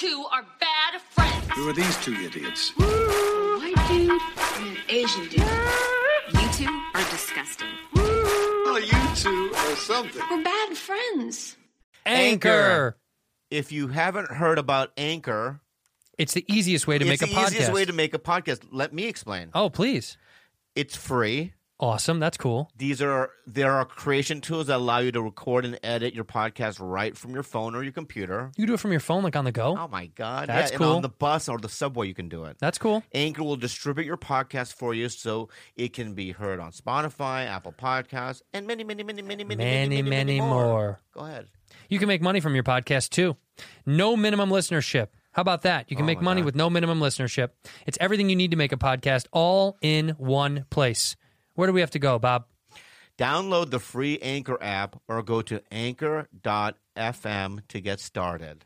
two are bad friends. Who are these two idiots? A white dude and an Asian dude. You two are disgusting. Well, you two are something. We're bad friends. Anchor. If you haven't heard about Anchor, It's the easiest way to make a podcast. It's the easiest way to make a podcast. Let me explain. Oh, please. It's free. Awesome. That's cool. There are creation tools that allow you to record and edit your podcast right from your phone or your computer. You do it from your phone, like on the go? Oh, my God. That's yeah, cool. And on the bus or the subway, you can do it. That's cool. Anchor will distribute your podcast for you so it can be heard on Spotify, Apple Podcasts, and many more. Go ahead. You can make money from your podcast, too. No minimum listenership. How about that? You can make money with no minimum listenership. It's everything you need to make a podcast all in one place. Where do we have to go, Bob? Download the free Anchor app or go to anchor.fm to get started.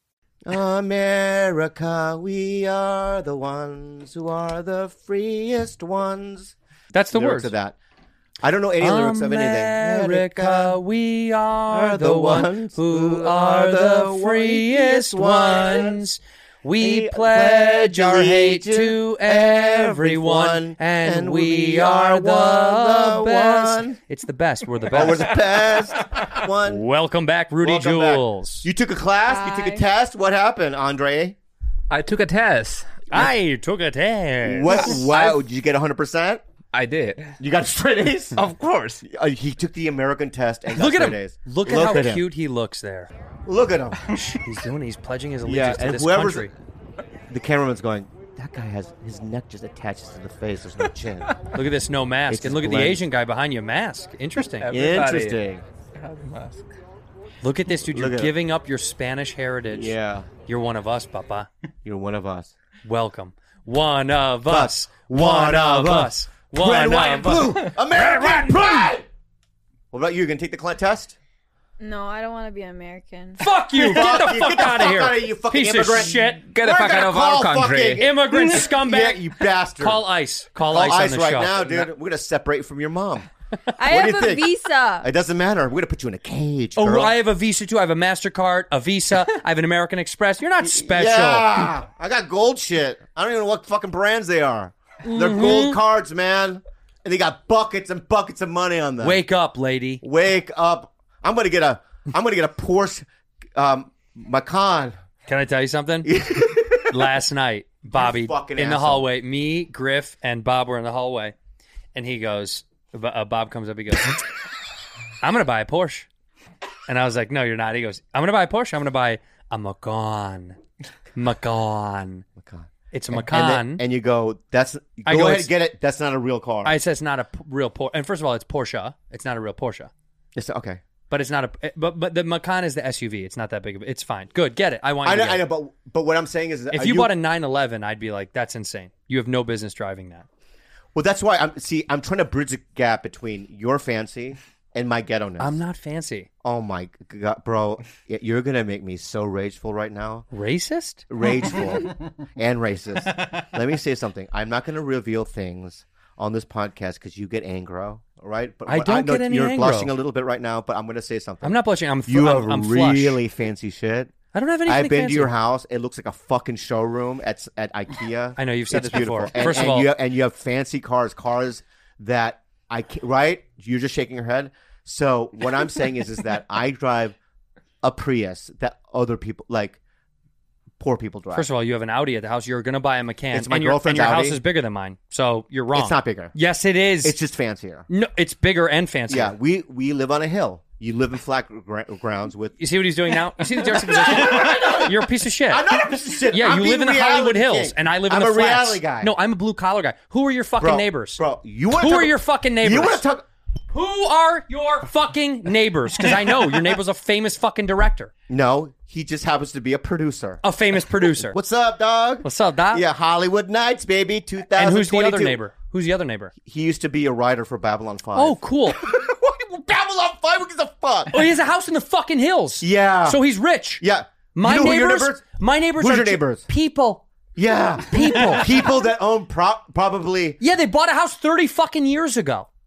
America, we are the ones who are the freest ones. That's the lyrics words of that. I don't know any lyrics of anything. America, we are the ones who are the freest ones. We pledge our hate to everyone, and we are the best. It's the best. We're the best. Oh, we're the best one. Welcome back, Rudy Welcome back. Jules. You took a class? Hi. You took a test? What happened, Andre? I took a test. I took a test. What? Wow, did you get 100%? I did. You got straight A's? Of course. He took the American test and got Look at straight him. A's. Look at how him. cute he looks there. Look at him. He's pledging his Yeah, allegiance to and this whoever's country. the cameraman's going, that guy has his neck just attaches to the face. There's no chin. Look at this, no mask. It's And look at the blend. Asian guy behind you, mask. Interesting. Interesting. Have a mask. Look at this, dude. You're Look at giving up your Spanish heritage. Yeah, You're one of us, Papa. you're one of us. Welcome. One of us. One of us. One Red, of white, and us. blue. American pride. What about you? You gonna take the test? No, I don't want to be American. Fuck you! Get the fuck out of here! Outta you fucking Piece immigrant. of shit! Get the fuck out of our country. Immigrant scumbag! Yeah, you bastard. Call ICE. Call Call ICE on the right show. now, dude. We're gonna separate from your mom. I What do have you a think? visa. It doesn't matter. We're gonna put you in a cage. Oh, girl. I have a Visa too. I have a MasterCard, a Visa. I have an American Express. You're not special. Yeah, I got gold shit. I don't even know what fucking brands they are. They're gold cards, man. And they got buckets and buckets of money on them. Wake up, lady. Wake up. I'm gonna get a Porsche Macan. Can I tell you something? Last night, Bobby, fucking in the asshole. hallway, me, Griff, and Bob were in the hallway, and he goes, Bob comes up, he goes, I'm going to buy a Porsche. And I was like, no, you're not. He goes, I'm going to buy a Porsche. I'm going to buy a Macan. Macan. It's a Macan. And you go, go I go, ahead it's- and get it. That's not a real car. I said it's not a real Porsche. And first of all, it's Porsche. It's not a real Porsche. It's okay. But it's not a. But the Macan is the SUV. It's not that big of. It's fine. Good. Get it. I want. I You know, to get I it. know, but what I'm saying is, If you bought a 911, I'd be like, that's insane. You have no business driving that. well, that's why I'm trying to bridge the gap between your fancy and my ghetto-ness. I'm not fancy. Oh my God, bro, you're gonna make me so rageful right now. Racist? Rageful and racist. Let me say something. I'm not gonna reveal things on this podcast because you get angro, right? But I don't know get any You're angro. blushing a little bit right now, but I'm gonna say something. I'm not blushing. You have I'm flush. really fancy shit. I don't have anything I've been fancy. to your house. It looks like a fucking showroom at IKEA. I know, you've said It's this before. beautiful. And, First of and all- you have fancy cars that right? You're just shaking your head. So what I'm saying is that I drive a Prius that other people, like poor people, drive. First of all, you have an Audi at the house. You're going to buy a Macan. It's my and your girlfriend's house Audi. is bigger than mine. So you're wrong. It's not bigger. Yes, it is. It's just fancier. No, it's bigger and fancier. Yeah, we live on a hill. You live in flat grounds with. You see what he's doing now? You see the juxtaposition? You're a piece of shit. I'm not a piece of shit. Yeah, I'm you being live in the reality Hollywood Hills, king. and I live in I'm the a flats. reality guy. No, I'm a blue collar guy. Who are your fucking neighbors? Bro, you want Who are your fucking neighbors? You want to talk? Who are your fucking neighbors? Because I know your neighbor's a famous fucking director. No, he just happens to be a producer. A famous producer. What's up, dog? What's up, Doc? Yeah, Hollywood Nights, baby, 2022. And who's the other neighbor? Who's the other neighbor? He used to be a writer for Babylon 5. Oh, cool. Babylon 5? Who gives a fuck? Oh, he has a house in the fucking hills. Yeah. So he's rich. Yeah. My You know who your neighbors. My neighbors Who's are your neighbors? people. Yeah. People. People that own probably. Yeah, they bought a house 30 fucking years ago.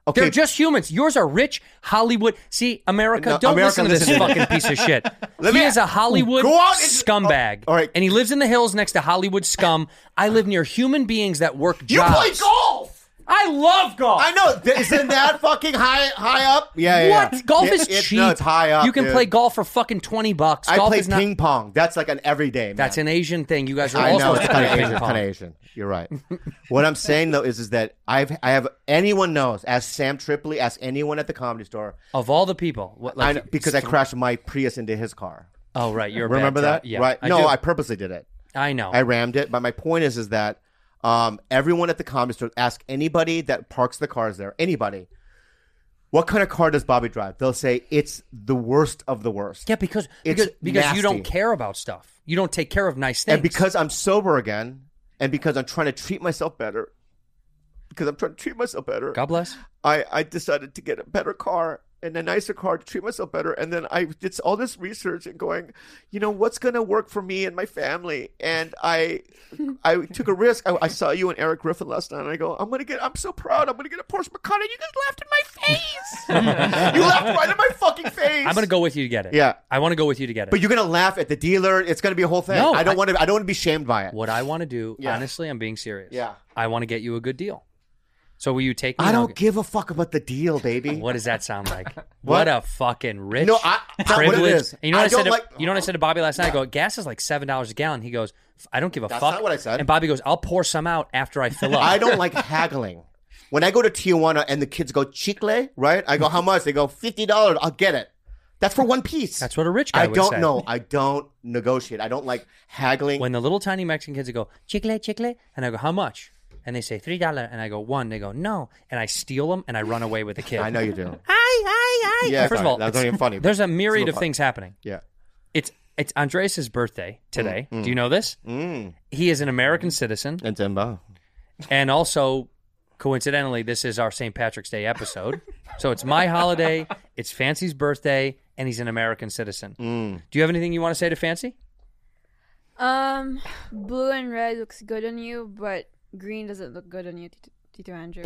Okay. They're just humans. Yours are rich Hollywood. See, America, No, don't America, listen to this listen. fucking piece of shit. Let He me- is a Hollywood Go out and- scumbag. all right. And he lives in the hills next to Hollywood scum. I live near human beings that work You jobs. play golf. I love golf. I know. Isn't that fucking high up? Yeah. What? Golf is cheap. No, it's high up. You can dude. play golf for fucking $20. I Golf play is not. ping pong. That's like an everyday. Man. That's an Asian thing. You guys are I all know supposed it's to kind play of ping Asian. pong. Kind of Asian. You're right. What I'm saying though is that I have anyone knows. Ask Sam Tripoli. Ask anyone at the Comedy Store. Of all the people, what, I know, because I crashed my Prius into his car. Oh right, you're a bad Remember that? driver. Yeah, Right? I No, do. I purposely did it. I know. I rammed it. But my point is that everyone at the Comedy Store, ask anybody that parks the cars there. Anybody. What kind of car does Bobby drive? They'll say it's the worst of the worst. Yeah, because It's you nasty. don't care about stuff. You don't take care of nice things. And because I'm sober again, and because I'm trying to treat myself better, God bless. I decided to get a better car and a nicer car to treat myself better. And then I did all this research and going, what's going to work for me and my family? And I took a risk. I saw you and Eric Griffin last night, and I go, I'm so proud. I'm going to get a Porsche Macan. And you guys laughed in my face. You laughed right in my fucking face. I'm gonna go with you to get it. Yeah. I want to go with you to get it. But you're going to laugh at the dealer. It's going to be a whole thing. No, I don't want to be shamed by it. what I want to do, Yeah. honestly, I'm being serious. Yeah. I want to get you a good deal. So will you take me? I and I'll don't give a fuck about the deal, baby. What does that sound like? What? What a fucking rich, No, that's not what it privileged. is. And you know what I don't said? like- You know what I said to Bobby last night? I go, gas is like $7 a gallon. He goes, I don't give a That's fuck. not what I said. And Bobby goes, I'll pour some out after I fill up. I don't like haggling. When I go to Tijuana and the kids go chicle, right? I go, how much? They go, $50. I'll get it. That's for one piece. That's what a rich guy I would don't say. know. I don't negotiate. I don't like haggling. When the little tiny Mexican kids go, chicle, and I go, how much? And they say $3, and I go, $1. They go, no. And I steal them, and I run away with the kid. I know you do. Hi. Yeah, First of sorry. all, that's not even funny. there's a It's myriad a of little things happening. Yeah. It's Andres' birthday today. Do you know this? He is an American citizen, And Timba. and also, coincidentally, this is our St. Patrick's Day episode. So it's my holiday, it's Fancy's birthday, and he's an American citizen. Do you have anything you want to say to Fancy? Blue and red looks good on you, but green doesn't look good on you, Tito Andrew.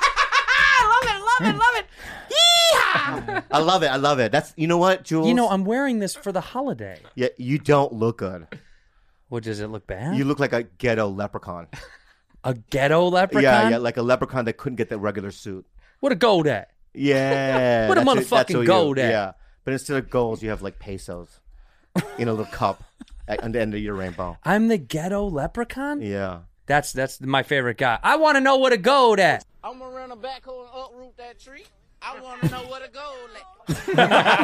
I love it. That's, you know what, Jules? You know, I'm wearing this for the holiday. Yeah, you don't look good. Well, does it look bad? You look like a ghetto leprechaun. A ghetto leprechaun? Yeah, like a leprechaun that couldn't get the regular suit. What a gold at? Yeah. What a that's motherfucking who you- gold at. Yeah. But instead of golds, you have like pesos in a little cup on the end of your rainbow. I'm the ghetto leprechaun? Yeah. That's my favorite guy. I want to know what a gold at. I'm gonna run a backhoe and uproot that tree. I want to know what to go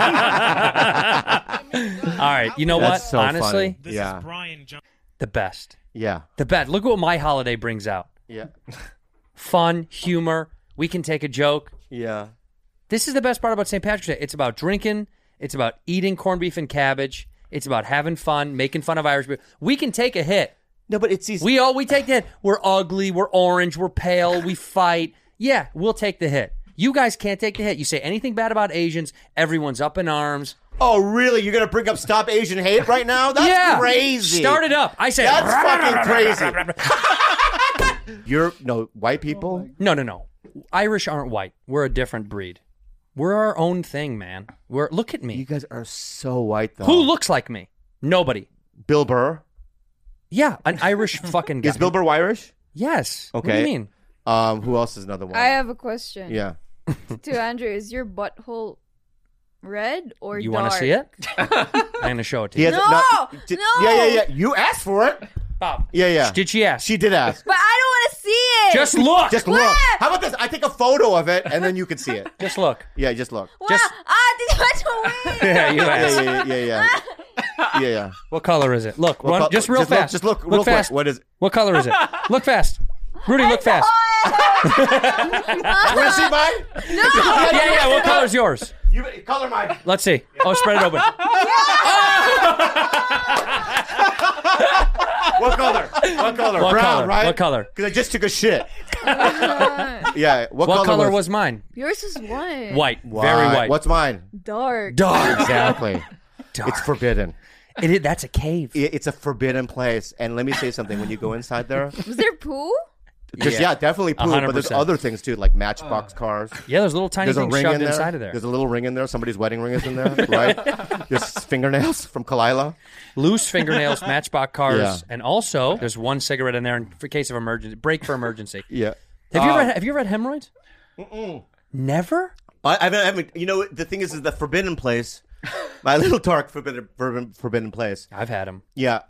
like. All right, you know That's what? so Honestly, funny. Yeah. Brian Jones. the best. Yeah. The best. Look what my holiday brings out. Yeah. Fun, humor. We can take a joke. Yeah. This is the best part about St. Patrick's Day. It's about drinking. It's about eating corned beef and cabbage. It's about having fun, making fun of Irish people. We can take a hit. No, but it's these. We take the hit. We're ugly. We're orange. We're pale. We fight. Yeah, we'll take the hit. You guys can't take the hit. You say anything bad about Asians, everyone's up in arms. Oh, really? You're going to bring up Stop Asian Hate right now? That's yeah. crazy. Start it up. I say That's fucking crazy. White people? No. Irish aren't white. We're a different breed. We're our own thing, man. Look at me. You guys are so white, though. Who looks like me? Nobody. Bill Burr? Yeah, an Irish fucking guy. Is Bill Burr Irish? Yes. Okay. What do you mean? Who else is another one? I have a question. Yeah. To Andrew, is your butthole red or You dark? want to see it? I'm going to show it to He you. has No! No! Yeah. You asked for it. Bob. Yeah. Did she ask? She did ask. But I don't want to see it. Just look. Just look. How about this? I take a photo of it, and then you can see it. Just look. Yeah, just look. Wow. just- This is weird. Yeah, you asked. Yeah. What color is it? Look, What run, col- just real just look- fast. just look real quick. fast. What is it? What color is it? Look fast. Rudy, look fast. You want to see mine? Yeah. What color is yours? You color mine. Let's see. Oh, spread it open. What color? What color? What Brown, color? right? What color? Because I just took a shit. Yeah. What color was mine? Yours is white. White. Very white. What's mine? Dark. dark? Exactly. Dark. It's forbidden. That's a cave. It's a forbidden place. And let me say something. When you go inside there, Was there poo? Yeah, definitely poop. But there's 100%. other things too, like Matchbox cars. Yeah, there's little tiny There's a things ring shoved in there. inside of there. There's a little ring in there. Somebody's wedding ring is in there, right? There's fingernails from Kalila. Loose fingernails, Matchbox cars, Yeah. and also there's one cigarette in there in for case of emergency. Break for emergency. Yeah. Have you ever had hemorrhoids? Never. I haven't. You know, the thing is the forbidden place. My little dark forbidden place. I've had them. Yeah.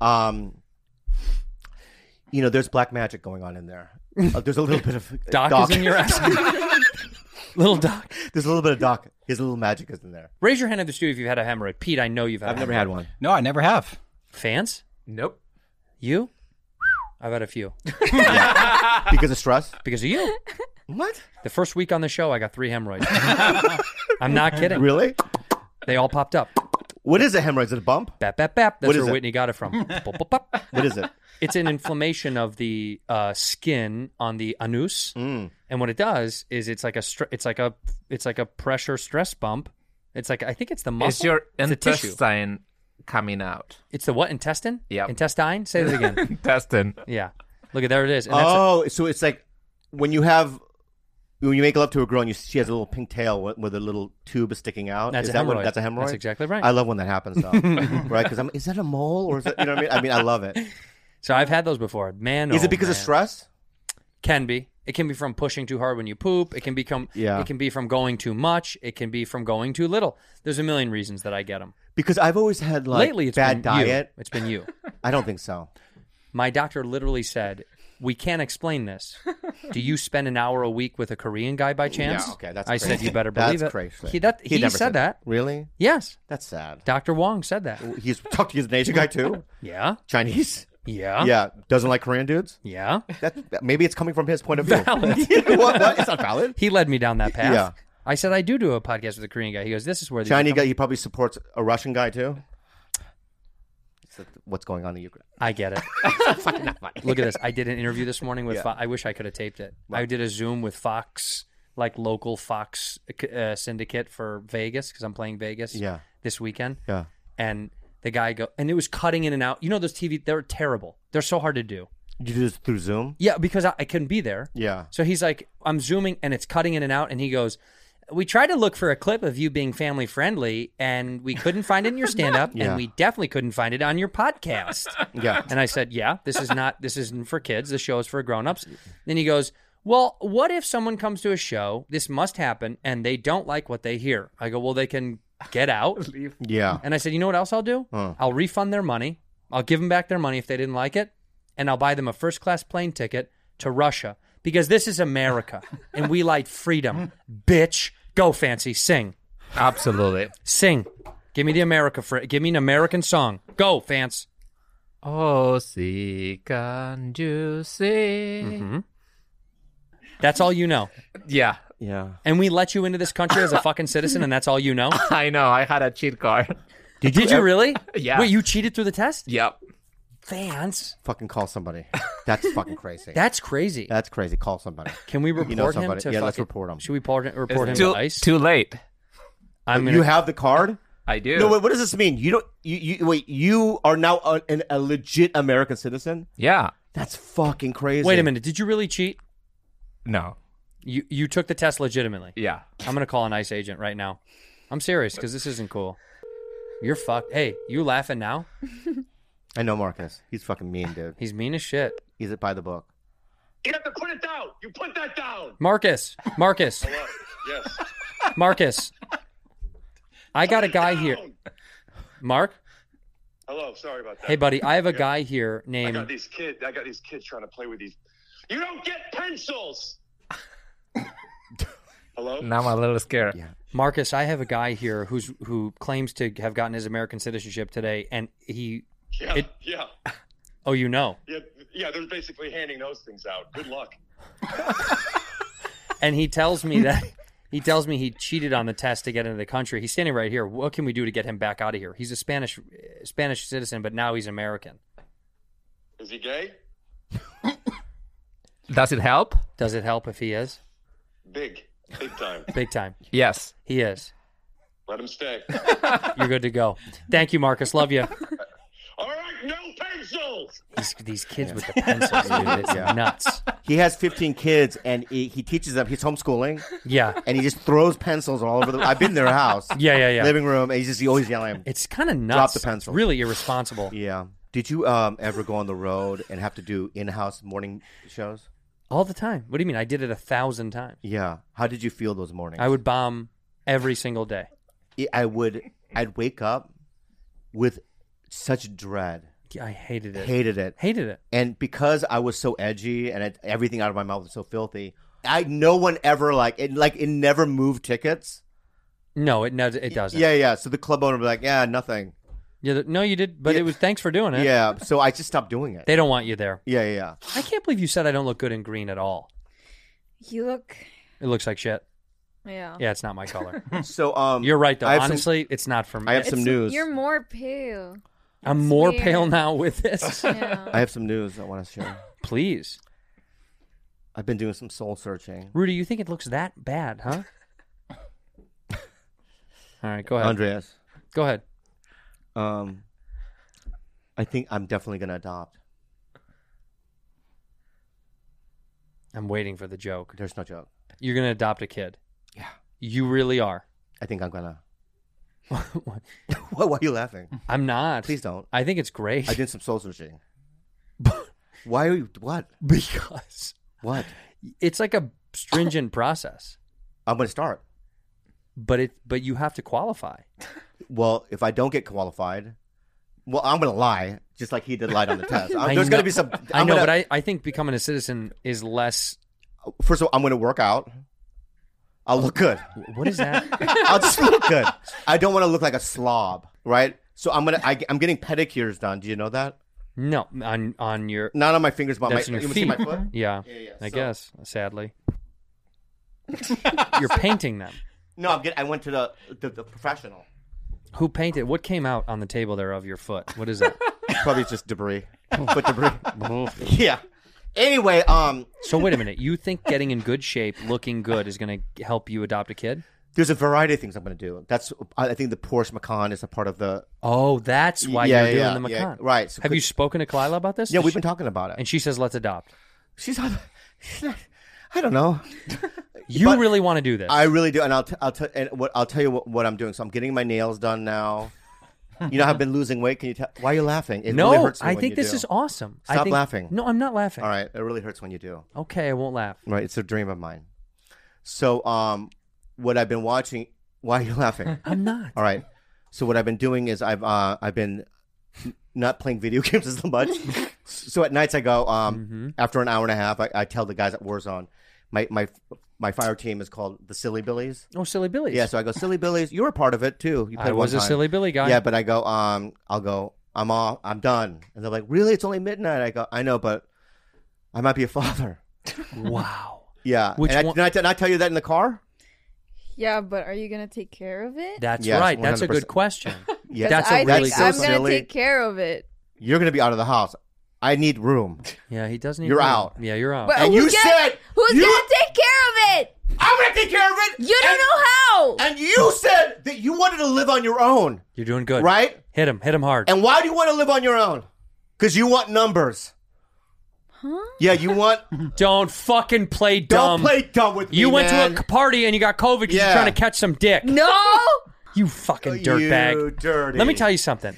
You know, there's black magic going on in there. There's a little bit of Doc is in your ass. Little Doc. There's a little bit of Doc. His little magic is in there. Raise your hand in the studio if you've had a hemorrhoid. Pete, I know you've had. I've never had one. No, I never have. Fans? Nope. You? I've had a few Because of stress. because of you. What? The first week on the show, I got 3 hemorrhoids. I'm not kidding. Really? They all popped up. What is a hemorrhoid? Is it a bump? Bap, bap, bap. That's What is where it? Whitney got it from. Bop, bop, bop. What is it? It's an inflammation of the skin on the anus, and what it does is it's like a pressure stress bump. It's like I think it's the muscle. It's your It's the tissue. intestine coming out. It's the what? Intestine? Yep. Intestine? Say that again. Intestine. Yeah. Look at there it is. And that's Oh, so it's like when you make love to a girl and she has a little pink tail with a little tube sticking out. That's is a that hemorrhoid. That's a hemorrhoid. That's exactly right. I love when that happens, though. Right? Because is that a mole or is that, you know what I mean? I mean, I love it. So I've had those before. Man, Is oh, it because of man. stress? Can be. It can be from pushing too hard when you poop. It can become. Yeah. It can be from going too much. It can be from going too little. There's a million reasons that I get them. Because I've always had like Lately, it's bad been diet. You. It's been you. I don't think so. My doctor literally said, "We can't explain this. Do you spend an hour a week with a Korean guy by chance?" Yeah, okay, that's I crazy. said, "You better believe That's it." crazy. He never said that. Really? Yes, That's sad. Dr. Wong said that. He's an Asian guy too. Yeah, Chinese. yeah, Yeah. Doesn't like Korean dudes. yeah. Maybe it's coming from his point of view. Valid. what? It's not valid. He led me down that path. Yeah. I said, "I do a podcast with a Korean guy." He goes, "This is where the Chinese guy. He probably supports a Russian guy too. What's going on in Ukraine? I get it. Look at this. I did an interview this morning with. Yeah. I wish I could have taped it. I did a Zoom with Fox, like local Fox syndicate for Vegas because I'm playing Vegas. Yeah. This weekend. Yeah. And the guy and it was cutting in and out. You know those TV? They're terrible. They're so hard to do. You do this through Zoom? Yeah, because I couldn't be there. Yeah. So he's like, I'm zooming and it's cutting in and out, and he goes, "We tried to look for a clip of you being family friendly, and we couldn't find it in your stand up, Yeah. and we definitely couldn't find it on your podcast." Yeah. And I said, "Yeah, this isn't for kids. The show is for grown-ups." Then he goes, "Well, what if someone comes to a show, this must happen, and they don't like what they hear?" I go, "Well, they can get out." Yeah. And I said, "You know what else I'll do? I'll refund their money. I'll give them back their money if they didn't like it, and I'll buy them a first-class plane ticket to Russia because this is America, and we like freedom. Bitch, go Fancy, sing, Absolutely. sing. Give me the give me an American song. Go, Fance." Oh, see, can you see? That's all you know. Yeah. Yeah. And we let you into this country as a fucking citizen, and that's all you know? I know. I had a cheat card. Did you really? Yeah. Wait, you cheated through the test? Yep. Fans. Fucking call somebody. That's fucking crazy. That's crazy. That's crazy. Call somebody. Can we report You know him somebody. to Yeah, let's fucking- report him. Should we report him It's to ICE? too late. I'm gonna, You have the card? I do. No, wait, what does this mean? You don't. Wait. You are now a legit American citizen. Yeah. That's fucking crazy. Wait a minute. Did you really cheat? No. You took the test legitimately. Yeah. I'm going to call an ICE agent right now. I'm serious because this isn't cool. You're fucked. Hey, you laughing now? I know Marcus. He's fucking mean, dude. He's mean as shit. He's by the book. You have to put it down. You put that down. Marcus. Hello. Yes. Marcus. I got a guy here. Mark? Hello. Sorry about that. Hey, buddy. I have a guy here I named... got these kids trying to play with these. You don't get pencils. Hello. Now I'm a little scared. Yeah. Marcus, I have a guy here who claims to have gotten his American citizenship today, and he... Yeah. Oh, you know. Yeah. They're basically handing those things out. Good luck. And he tells me that... He tells me he cheated on the test to get into the country. He's standing right here. What can we do to get him back out of here? He's a Spanish citizen, but now he's American. Is he gay? Does it help? Does it help if he is? Big time. Big time. Yes. He is. Let him stay. You're good to go. Thank you, Marcus. Love you. All right, no pencils. These kids with the pencils, dude, it's nuts. He has 15 kids, and he teaches them. He's homeschooling, Yeah. and he just throws pencils all over the. I've been in their house, Yeah. living room, and he's always yelling. It's kind of nuts. the pencil. It's really irresponsible. Yeah. Did you ever go on the road and have to do in-house morning shows? All the time. What do you mean? I did it 1,000 times. Yeah. How did you feel those mornings? I would bomb every single day. I'd wake up with such dread. Yeah, I hated it. Hated it. Hated it. And because I was so edgy and everything out of my mouth was so filthy, no one ever it never moved tickets. No, it doesn't. Yeah. So the club owner would be like, yeah, nothing. Yeah, no, you did, but it was thanks for doing it. Yeah. So I just stopped doing it. They don't want you there. Yeah. I can't believe you said I don't look good in green at all. You look. It looks like shit. Yeah. Yeah, it's not my color. So You're right though. I have Honestly, it's not for me. I have some news. You're more pale. I'm It's more weird. pale now with this. Yeah. I have some news I want to share. Please. I've been doing some soul searching. Rudy, you think it looks that bad, huh? All right, go ahead. Andreas, Go ahead. I think I'm definitely going to adopt. I'm waiting for the joke. There's no joke. You're going to adopt a kid. Yeah. You really are. I think I'm going to. Why are you laughing? I'm not. Please don't. I think it's great. I did some soul searching. Why are you? What? Because What? it's like a stringent process. I'm going to start. But you have to qualify. Well, if I don't get qualified, well, I'm going to lie, just like he did lie on the test. I There's know- going to be some. I know, but I think becoming a citizen is less. First of all, I'm going to work out. I'll look good. What is that? I'll just look good. I don't want to look like a slob, right? So I'm getting pedicures done. Do you know that? No, on your. Not on my fingers, but That's my on your see my feet. foot. Yeah, Yeah. I So- guess. Sadly, you're painting them. No, I went to the professional. Who painted? What came out on the table there of your foot? What is that? Probably just debris. Foot debris. Yeah. Anyway, So wait a minute. You think getting in good shape, looking good, is going to help you adopt a kid? there's a variety of things I'm going to do. I think the Porsche Macan is a part of the. Oh, that's why Yeah, you're doing yeah, the Macan. yeah, right. So Have you spoken to Kalila about this? Yeah, we've been talking about it. And she says, let's adopt. She's not. I don't know. You But really want to do this. I really do, and I'll tell you what I'm doing. So I'm getting my nails done now. You know, I've been losing weight. Can you tell? Why are you laughing? It no, really hurts me I when think you this do. is awesome. Stop I think, laughing. No, I'm not laughing. All right, it really hurts when you do. Okay, I won't laugh. Right, it's a dream of mine. So, what I've been watching. Why are you laughing? I'm not. All right. So what I've been doing is I've been not playing video games as much. So at nights I go after an hour and a half. I tell the guys at Warzone, my fire team is called the Silly Billies. Oh, Silly Billies. Yeah. So I go, Silly Billies. You were a part of it too. You played I was one a time. Silly Billy guy. Yeah, but I go I'll go. I'm off. I'm done. And they're like, really? It's only midnight. I go, I know, but I might be a father. Wow. Yeah. Which and one- did I tell you that in the car? Yeah, but are you gonna take care of it? That's Yes, right. That's a 100%. good question. Yeah. That's I a really think good I'm so gonna silly. take care of it. You're gonna be out of the house. I need room. Yeah, he doesn't. You're out. Yeah, you're out. But And who's you gonna, said who's you- gonna take care of it? I'm gonna take care of it. You don't know how. And you said that you wanted to live on your own, You're doing good. right? Hit him hard. And why do you want to live on your own? Because you want numbers. Huh? Yeah, you want. Don't fucking play dumb. Don't play dumb with me. You went man. to a party and you got COVID because Yeah. you're trying to catch some dick. No. You fucking dirtbag. You dirty. Let me tell you something.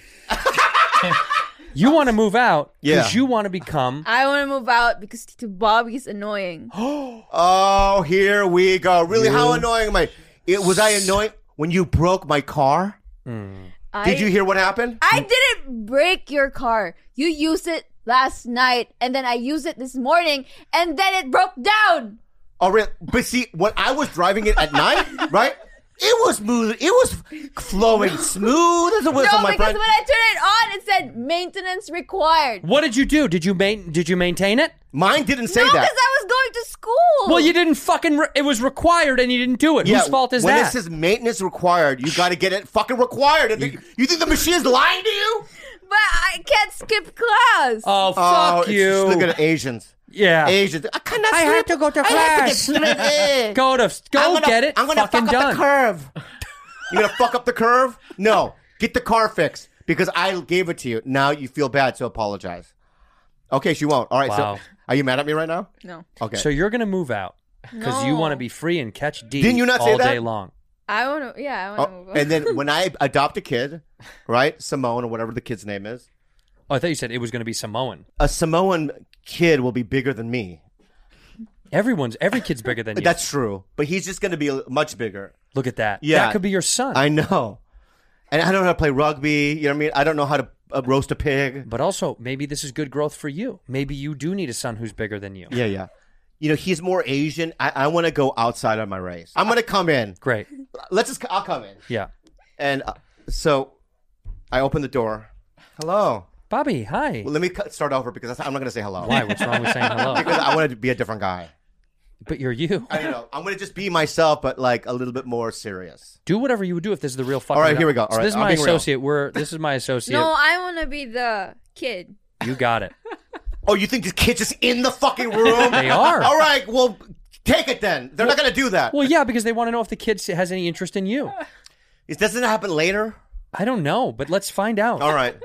You want to move out because Yeah. you want to become. I want to move out because Tito Bobby's annoying. Oh, here we go. Really, how annoying am I? Was I annoying when you broke my car? Did you hear what happened? I didn't break your car. You used it last night, and then I used it this morning, and then it broke down. Oh, really? But see, when I was driving it at night, right? It was smooth. It was flowing smooth as a whistle, No, my because friend. when I turned it on, it said maintenance required. What did you do? Did you maintain it? Mine didn't say No, that. because I was going to school. Well, you didn't fucking. It was required and you didn't do it. Whose fault is when that? it says maintenance required, you got to get it fucking required. You think the machine is lying to you? But I can't skip class. Oh, fuck it's you. just look at Asians. Yeah. Asians. I cannot. I slip. have to go to I have to get class. straight A. Go get it. I'm gonna fucking fuck up done. the curve. You gonna fuck up the curve? No. Get the car fixed because I gave it to you. Now you feel bad, so apologize. Okay, she won't. All right, Wow. so are you mad at me right now? No. Okay. So you're gonna move out because you No. want to be free and catch D Didn't you not say all that? day long. I want to. Yeah, I want to move on. And then when I adopt a kid, right, Simone or whatever the kid's name is, Oh, I thought you said it was gonna be Samoan. a Samoan kid will be bigger than me. Every kid's bigger than you. That's true, but he's just going to be much bigger. Look at that. Yeah. That could be your son. I know, and I don't know how to play rugby. You know what I mean? I don't know how to roast a pig. But also, maybe this is good growth for you. Maybe you do need a son who's bigger than you. Yeah. You know, he's more Asian. I want to go outside of my race. I'm going to come in. Great. I'll come in. Yeah. And so I open the door. Hello. Bobby, hi. Well, let me start over because I'm not going to say hello. Why? What's wrong with saying hello? Because I want to be a different guy. But you're you. I don't know. I'm going to just be myself, but like a little bit more serious. Do whatever you would do if this is the real fucking All right, guy. here we go. All So right, this is I'm my being real. associate. This is my associate. No, I want to be the kid. You got it. Oh, you think this kid's just in the fucking room? They are. All right, well, take it then. They're not going to do that. Well, yeah, because they want to know if the kid has any interest in you. Doesn't it happen later? I don't know, but let's find out. All right.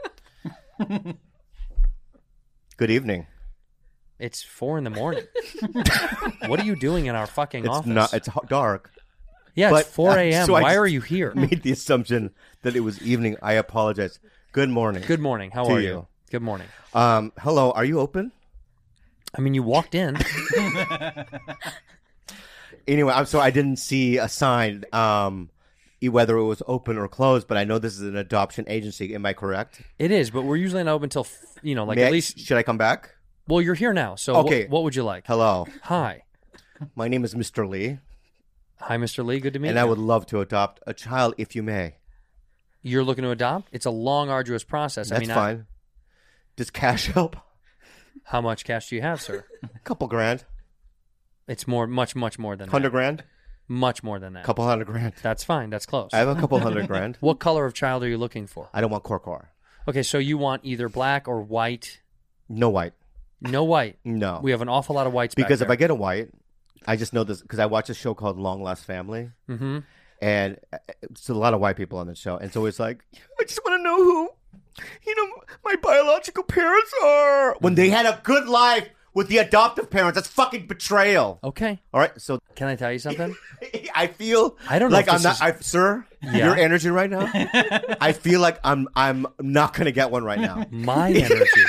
Good evening. It's 4 a.m. What are you doing in our fucking office? It's dark. Yeah, but, it's 4 a.m. so I Why just are you here? Made the assumption that it was evening. I apologize. Good morning. Good morning. How To are you. you? Good morning. Hello. Are you open? I mean, you walked in. Anyway, so I didn't see a sign, whether it was open or closed. But I know this is an adoption agency. Am I correct? It is, but we're usually not open till May at I- least. Should I come back? Well, you're here now, so Okay. what would you like? Hello. Hi. My name is Mr. Lee, Hi, Mr. Lee. Good to meet and you. I would love to adopt a child if you may. You're looking to adopt? It's a long, arduous process. That's fine. Does cash help? How much cash do you have, sir? A couple grand. It's much more than 100 that. grand? Much more than that. Couple $100 grand. That's fine. That's close. I have a couple $100 grand. What color of child are you looking for? I don't want Korkor. Okay, so you want either black or white. No white. No white. No. We have an awful lot of whites Because back if I get a white, I just know this because I watch a show called Long Last Family, Mm-hmm. and it's a lot of white people on the show, and so it's like, I just want to know who, my biological parents are. When they had a good life with the adoptive parents, that's fucking betrayal. Okay. All right, so Can I tell you something? I feel I don't know like if I'm this not, sir. Yeah. Your energy right now. I feel like I'm not gonna get one right now. My energy.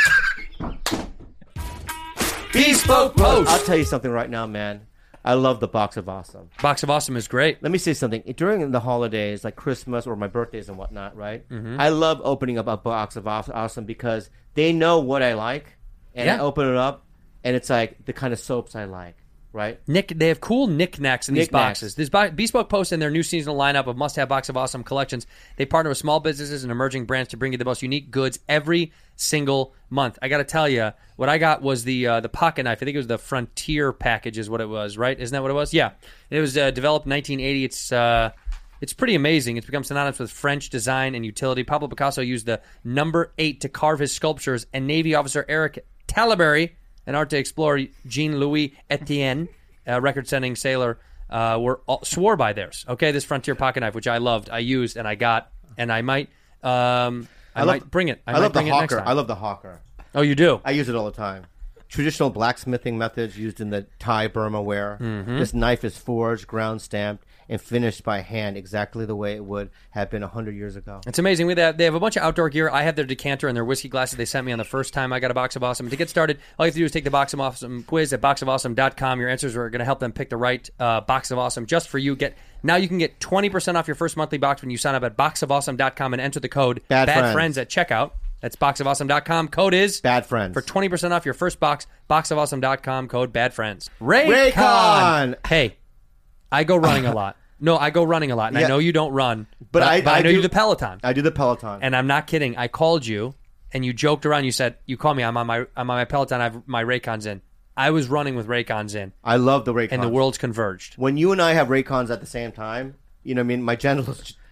Bespoke Post. I'll tell you something right now, man. I love the Box of Awesome. Box of Awesome is great. Let me say something. During the holidays, like Christmas or my birthdays and whatnot, right? Mm-hmm. I love opening up a Box of Awesome because they know what I like, and I Yeah. open it up, and it's like the kind of soaps I like, right? They have cool knickknacks in these Knickknacks. boxes. This Bespoke Post and their new seasonal lineup of must-have Box of Awesome collections. They partner with small businesses and emerging brands to bring you the most unique goods every single month. I got to tell you, what I got was the pocket knife. I think it was the Frontier package is what it was, right? Isn't that what it was? Yeah. It was developed in 1980. It's pretty amazing. It's become synonymous with French design and utility. Pablo Picasso used the number 8 to carve his sculptures, and Navy officer Eric Talaberry and art explorer Jean-Louis Etienne, a record-setting sailor, swore by theirs. Okay, this Frontier pocket knife, which I loved, I used, and I got, and I might, might bring it. I might love the bring it next hawker. time. I love the hawker. Oh, you do? I use it all the time. Traditional blacksmithing methods used in the Thai Burma ware. Mm-hmm. This knife is forged, ground stamped, and finished by hand exactly the way it would have been 100 years ago. It's amazing. They have a bunch of outdoor gear. I have their decanter and their whiskey glasses they sent me on the first time I got a Box of Awesome. To get started, all you have to do is take the Box of Awesome quiz at boxofawesome.com. Your answers are going to help them pick the right Box of Awesome just for you. Now you can get 20% off your first monthly box when you sign up at boxofawesome.com and enter the code Bad Friends at checkout. That's boxofawesome.com. Code is Bad Friends. for 20% off your first box. Boxofawesome.com. Code Bad Friends. Raycon! Hey, I go running a lot. No, I go running a lot, and Yeah. I know you don't run, But I know do- you do the Peloton. I do the Peloton. And I'm not kidding. I called you, and you joked around. You said, "You call me. I'm on my Peloton. I have my Raycons in." I was running with Raycons in, I love the Raycons. and the worlds converged. When you and I have Raycons at the same time, you know what I mean? My genitals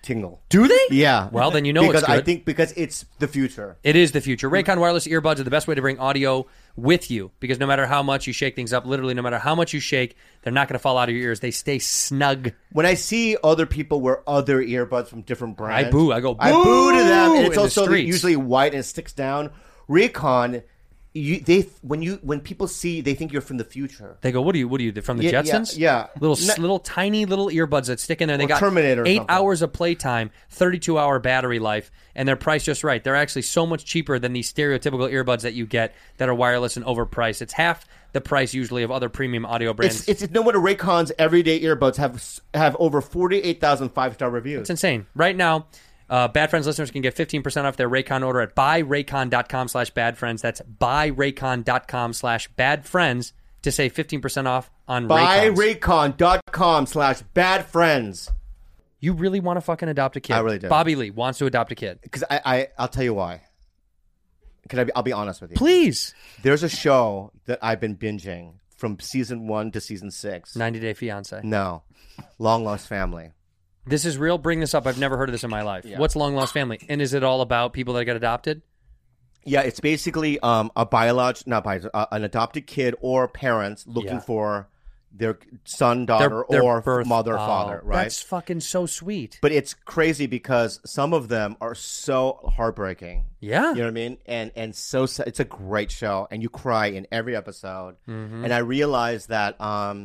tingle. Do they? Yeah. Well, then you know because it's good. I think because it's the future. It is the future. Raycon wireless earbuds are the best way to bring audio with you because no matter how much you shake things up, literally no matter how much you shake, they're not going to fall out of your ears. They stay snug. When I see other people wear other earbuds from different brands, I boo. I go boo. I boo to them, and in it's the also streets. usually white and it sticks down. Raycon, when people see, they think you're from the future. They go, what are you from the Yeah, Jetsons? yeah. Little tiny little earbuds that stick in there. They Or got Terminator or 8 something. hours of playtime, 32-hour battery life, and they're priced just right. They're actually so much cheaper than these stereotypical earbuds that you get that are wireless and overpriced. It's half the price usually of other premium audio brands. It's no wonder Raycon's everyday earbuds have over 48,000 5-star reviews. It's insane. Right now, Bad Friends listeners can get 15% off their Raycon order at buyraycon.com/badfriends. That's buyraycon.com/badfriends to save 15% off on Raycons. buyraycon.com/badfriends. You really want to fucking adopt a kid? I really do. Bobby Lee wants to adopt a kid. Because I'll tell you why. I'll be honest with you. Please. There's a show that I've been binging from season 1 to season 6. 90 Day Fiancé. No. Long Lost Family. This is real. Bring this up. I've never heard of this in my life. Yeah. What's Long Lost Family? And is it all about people that get adopted? Yeah, it's basically an adopted kid or parents looking for their son, daughter, Their or birth- mother, or father, right? That's fucking so sweet. But it's crazy because some of them are so heartbreaking. Yeah. You know what I mean? And so sad. It's a great show, and you cry in every episode. Mm-hmm. And I realized that, a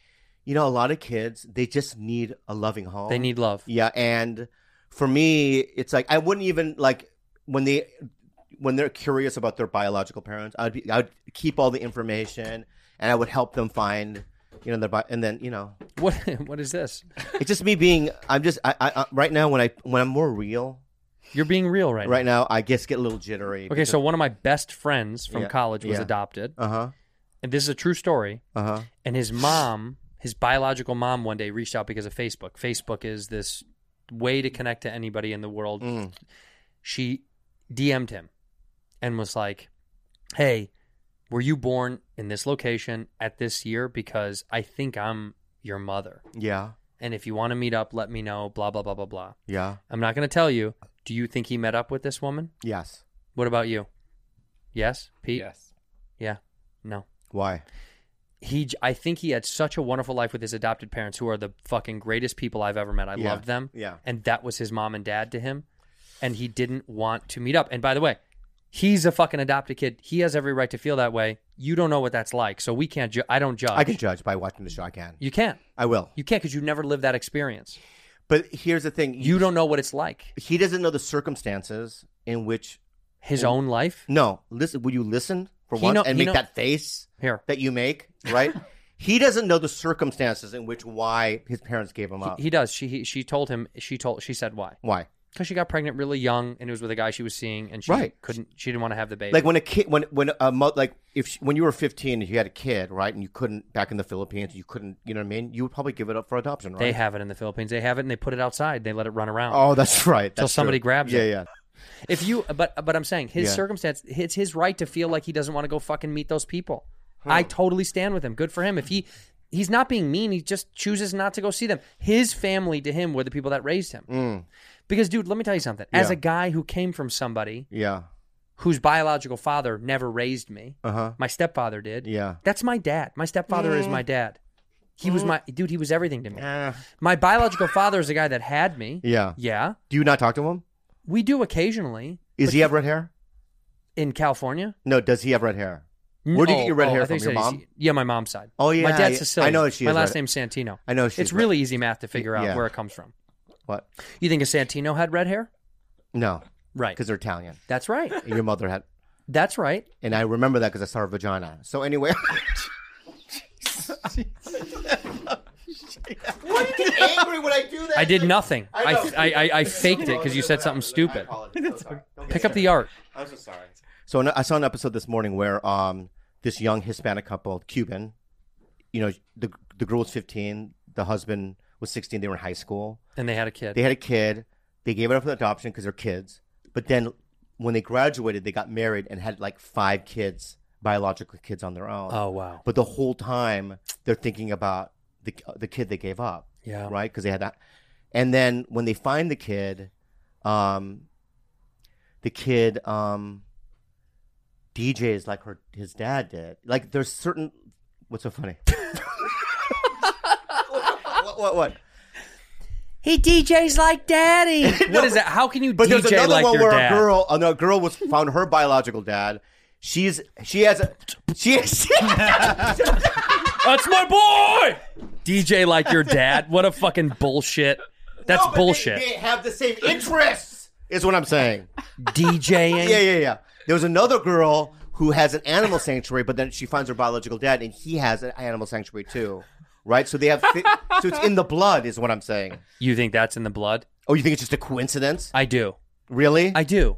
lot of kids, they just need a loving home. They need love. Yeah, and for me, it's like I wouldn't even like when they're curious about their biological parents. I'd keep all the information, and I would help them find. And then What is this? it's just me being. I'm just I right now when I'm more real. You're being real right now. I guess get a little jittery. Okay, so one of my best friends from college was Yeah. adopted. Uh-huh. And this is a true story. Uh-huh. And his mom, his biological mom, one day reached out because of Facebook. Facebook is this way to connect to anybody in the world. She DM'd him and was like, hey, were you born in this location at this year? Because I think I'm your mother. Yeah. And if you want to meet up, let me know, blah, blah, blah, blah, blah. Yeah. I'm not going to tell you. Do you think he met up with this woman? Yes. What about you? Yes, Pete? Yes. Yeah. No. Why? I think he had such a wonderful life with his adopted parents, who are the fucking greatest people I've ever met. I Yeah. loved them. Yeah. And that was his mom and dad to him. And he didn't want to meet up. And by the way, he's a fucking adopted kid. He has every right to feel that way. You don't know what that's like. So we can't I don't judge. I can judge by watching the show. I can. You can't. I will. You can't because you never lived that experience. But here's the thing. You don't know what it's like. He doesn't know the circumstances in which. His own life? No. Listen. Will you listen for He once know- and he make know- that face Here. that you make? Right. He doesn't know the circumstances in which why his parents gave him up. He does. She told him. She said why. Why? Because she got pregnant really young, and it was with a guy she was seeing, and she Right. couldn't. She didn't want to have the baby. Like when a kid, when you were 15 and you had a kid, right, and you couldn't back in the Philippines, you couldn't, you know what I mean? You would probably give it up for adoption, right? They have it in the Philippines. They have it, and they put it outside. They let it run around. Oh, that's right. Till That's somebody true. grabs yeah, it. Yeah, If you, but I'm saying his Yeah. circumstance, it's his right to feel like he doesn't want to go fucking meet those people. I totally stand with him. Good for him. If he's not being mean, he just chooses not to go see them. His family to him were the people that raised him. Because, dude, let me tell you something. As Yeah. a guy who came from somebody Yeah. whose biological father never raised me, Uh-huh. my stepfather did. Yeah. That's my dad. My stepfather is my dad. He was my dude. He was everything to me. Eh. My biological father is the guy that had me. Yeah. Yeah. Do you not talk to him? We do occasionally. Does he have red hair? In California? No, does he have red hair? Where do you get your red hair I from? think Your so. mom? Yeah, my mom's side. Oh, yeah, My dad's yeah. Sicilian. I know that she My is last red. name's Santino. I know she's It's red. really easy math to figure out Yeah. where it comes from. What? You think a Santino had red hair? No, Right. because they're Italian. That's right. And your mother had, That's right. and I remember that because I saw her vagina. So anyway. Why do you get angry when I do that? I did nothing. I know. I faked it because you said something stupid. Pick up the art. I'm so sorry. So I saw an episode this morning where this young Hispanic couple, Cuban, the girl was 15, the husband was 16, they were in high school. And they had a kid. They had a kid. They gave it up for adoption because they're kids. But then when they graduated, they got married and had like 5 kids, biological kids on their own. Oh, wow. But the whole time they're thinking about the kid they gave up. Yeah. Right? Because they had that. And then when they find the kid DJs like his dad did. Like there's certain. What's so funny? What? He DJs like daddy. What is that? How can you But there's DJ another like one your where dad? a girl was found her biological dad. She has That's my boy. DJ like your dad. What a fucking bullshit. That's No, but bullshit. They have the same interests, is what I'm saying. DJing. Yeah. There was another girl who has an animal sanctuary, but then she finds her biological dad, and he has an animal sanctuary too, right? So they have, so it's in the blood, is what I'm saying. You think that's in the blood? Oh, you think it's just a coincidence? I do. Really? I do.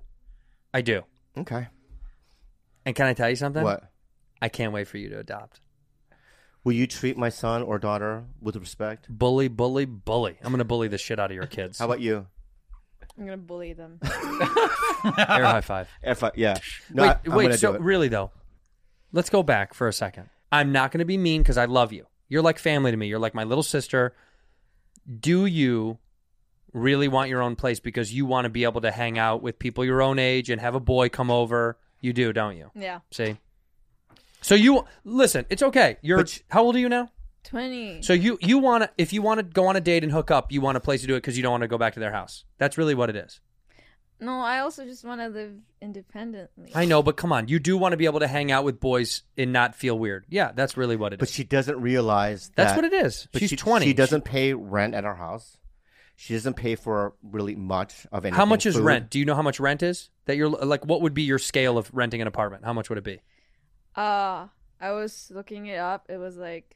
Okay. And can I tell you something? What? I can't wait for you to adopt. Will you treat my son or daughter with respect? Bully, bully, bully. I'm going to bully the shit out of your kids. How about you? I'm gonna bully them. Air high five. Yeah. No, Wait, I'm gonna so do it. really though, let's go back for a second. I'm not going to be mean because I love you. You're like family to me. You're like my little sister. Do you really want your own place because you want to be able to hang out with people your own age and have a boy come over? You do, don't you? Yeah. See? So you listen, it's okay. How old are you now? 20. So you want to, if you want to go on a date and hook up, you want a place to do it because you don't want to go back to their house. That's really what it is. No, I also just want to live independently. I know, but come on. You do want to be able to hang out with boys and not feel weird. Yeah, that's really what it is. But she doesn't realize that. That's what it is. But She's 20. She doesn't pay rent at our house. She doesn't pay for really much of anything. How much is food. rent? Do you know how much rent is? That you're like, what would be your scale of renting an apartment? How much would it be? I was looking it up. It was like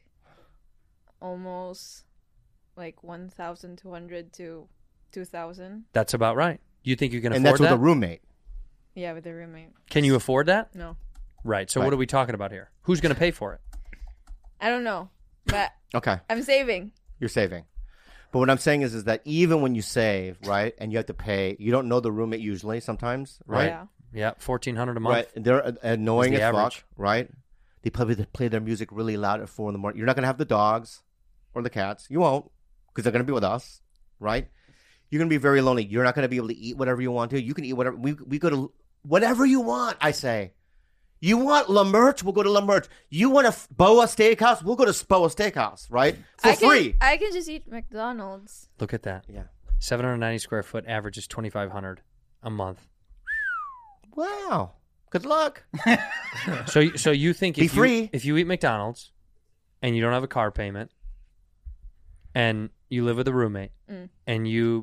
almost like 1,200 to 2,000. That's about right. You think you can And afford that's with that? a roommate. Yeah, with a roommate. Can you afford that? No, Right. So Right. what are we talking about here? Who's going to pay for it? I don't know, but Okay. I'm saving. You're saving. But what I'm saying is that even when you save, right, and you have to pay, you don't know the roommate usually sometimes, right? Yeah. Yeah, $1,400 a month. Right. They're annoying Is the as average. fuck, right? They probably play their music really loud at 4 in the morning. You're not going to have the dogs or the cats. You won't, because they're going to be with us, right? You're going to be very lonely. You're not going to be able to eat whatever you want to. You can eat whatever. We go to whatever you want, I say. You want La Merch? We'll go to La Merch. You want a Boa Steakhouse? We'll go to Boa Steakhouse, right? For free. I can just eat McDonald's. Look at that. Yeah. 790 square foot, average is $2,500 a month. Wow. Good luck. So you think Be free. if you eat McDonald's and you don't have a car payment and you live with a roommate and you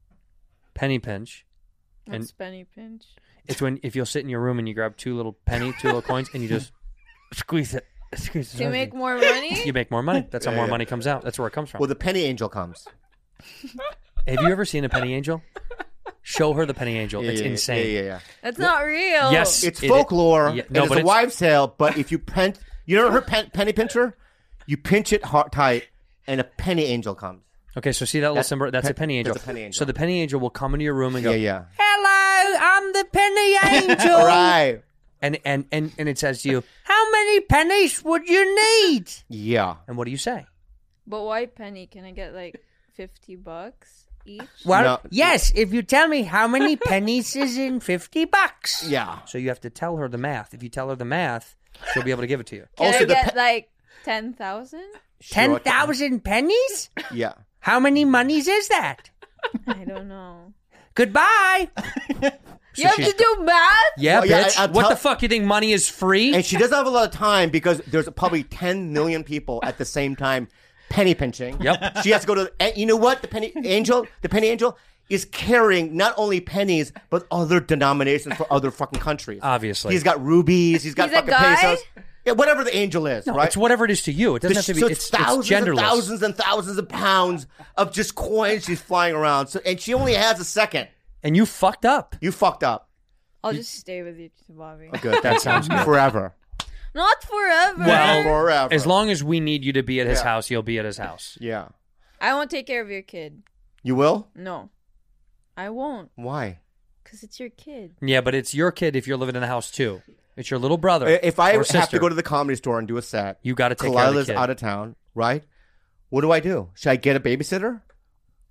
penny pinch, What's penny pinch? it's when if you'll sit in your room and you grab two little coins and you just squeeze it. To make more money? You make more money. That's how Yeah, more yeah. money comes out. That's where it comes from. Well, the penny angel comes. Have you ever seen a penny angel? Show her the penny angel. It's insane. Yeah. That's not real. Yes. It's It- folklore. yeah, and no, it's but a it's- wives' tale. But if you you never heard penny pincher? You pinch it tight, and a penny angel comes. Okay, so see that little That's symbol? That's a penny angel. that's a penny angel. So the penny angel will come into your room and go, Yeah. "Hello, I'm the penny angel." Right. And it says to you, "How many pennies would you need?" Yeah. And what do you say? But why penny? Can I get like $50 each? Well, No. yes, if you tell me how many pennies is in $50. Yeah. So you have to tell her the math. If you tell her the math, she'll be able to give it to you. Can Also, I the get like 10,000? 10,000 pennies? Yeah. How many monies is that? I don't know. Goodbye. You have to do math? Yeah, Well, yeah, bitch. I'll What tell- the fuck? You think money is free? And she doesn't have a lot of time because there's probably 10 million people at the same time penny pinching. Yep. She has to go to. And you know what? The penny angel is carrying not only pennies but other denominations for other fucking countries. Obviously. he's got rubies. He's got He's a fucking guy? pesos. Yeah, whatever the angel is, No, right? it's whatever it is to you. It doesn't have to be. So It's thousands genderless. and thousands of pounds of just coins she's flying around. So, and she only has a second. And you fucked up. You fucked up. I'll just stay with you, Bobby. Good. That sounds good. Forever. Not forever. Well, Forever. As long as we need you to be at his Yeah. house, you'll be at his house. Yeah. I won't take care of your kid. You will? No. I won't. Why? Because it's your kid. Yeah, but it's your kid if you're living in the house too. It's your little brother. If I or have sister. to go to the comedy store and do a set, You gotta take care of the Kalila's kid. out of town, right? What do? Should I get a babysitter?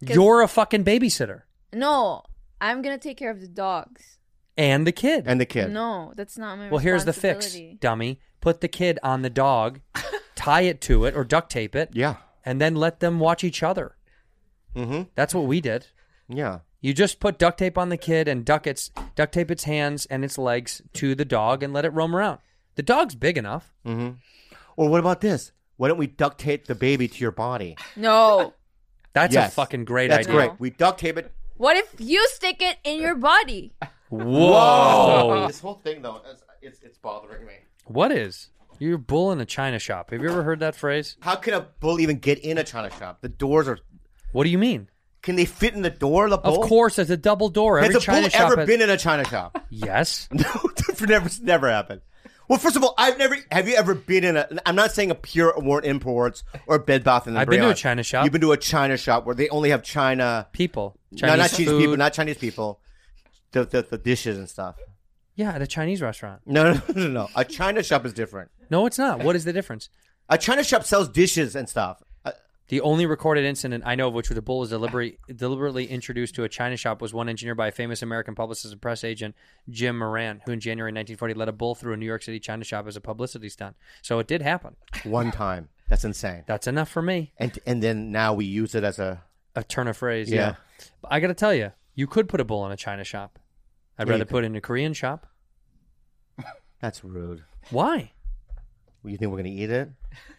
You're a fucking babysitter. No, I'm gonna take care of the dogs. And the kid. And the kid. No, that's not my Well, here's the fix, responsibility. dummy. Put the kid on the dog, tie it to it or duct tape it, Yeah. and then let them watch each other. Mm-hmm. That's what we did. Yeah. You just put duct tape on the kid and duct tape its hands and its legs to the dog and let it roam around. The dog's big enough. Mm-hmm. Or what about this? Why don't we duct tape the baby to your body? No. That's Yes. a fucking great That's idea. great. We duct tape it. What if you stick it in your body? Whoa. This whole thing, though, it's bothering me. What is? You're a bull in a china shop. Have you ever heard that phrase? How can a bull even get in a china shop? The doors are... What do you mean? Can they fit in the door, the bull? Of course, it's a double door. Every Has a china bull shop ever has- been in a china shop? Yes. No, never happened. Well, first of all, have you ever been in a, I'm not saying a Pure Warren Imports or Bed Bath & Beyond. I've been to a china shop. You've been to a china shop where they only have China. People. No, not Chinese Chinese food. people, not Chinese people. The dishes and stuff. Yeah, at a Chinese restaurant. No. A china shop is different. No, it's not. What is the difference? A china shop sells dishes and stuff. The only recorded incident I know of which the bull was deliberately introduced to a china shop was one engineered by a famous American publicist and press agent, Jim Moran, who in January 1940 led a bull through a New York City china shop as a publicity stunt. So it did happen. One time. That's insane. That's enough for me. And then now we use it as a... A turn of phrase, Yeah. yeah. But I got to tell you, you could put a bull in a china shop. I'd Yeah, rather you put it in a Korean shop. That's rude. Why? You think we're going to eat it?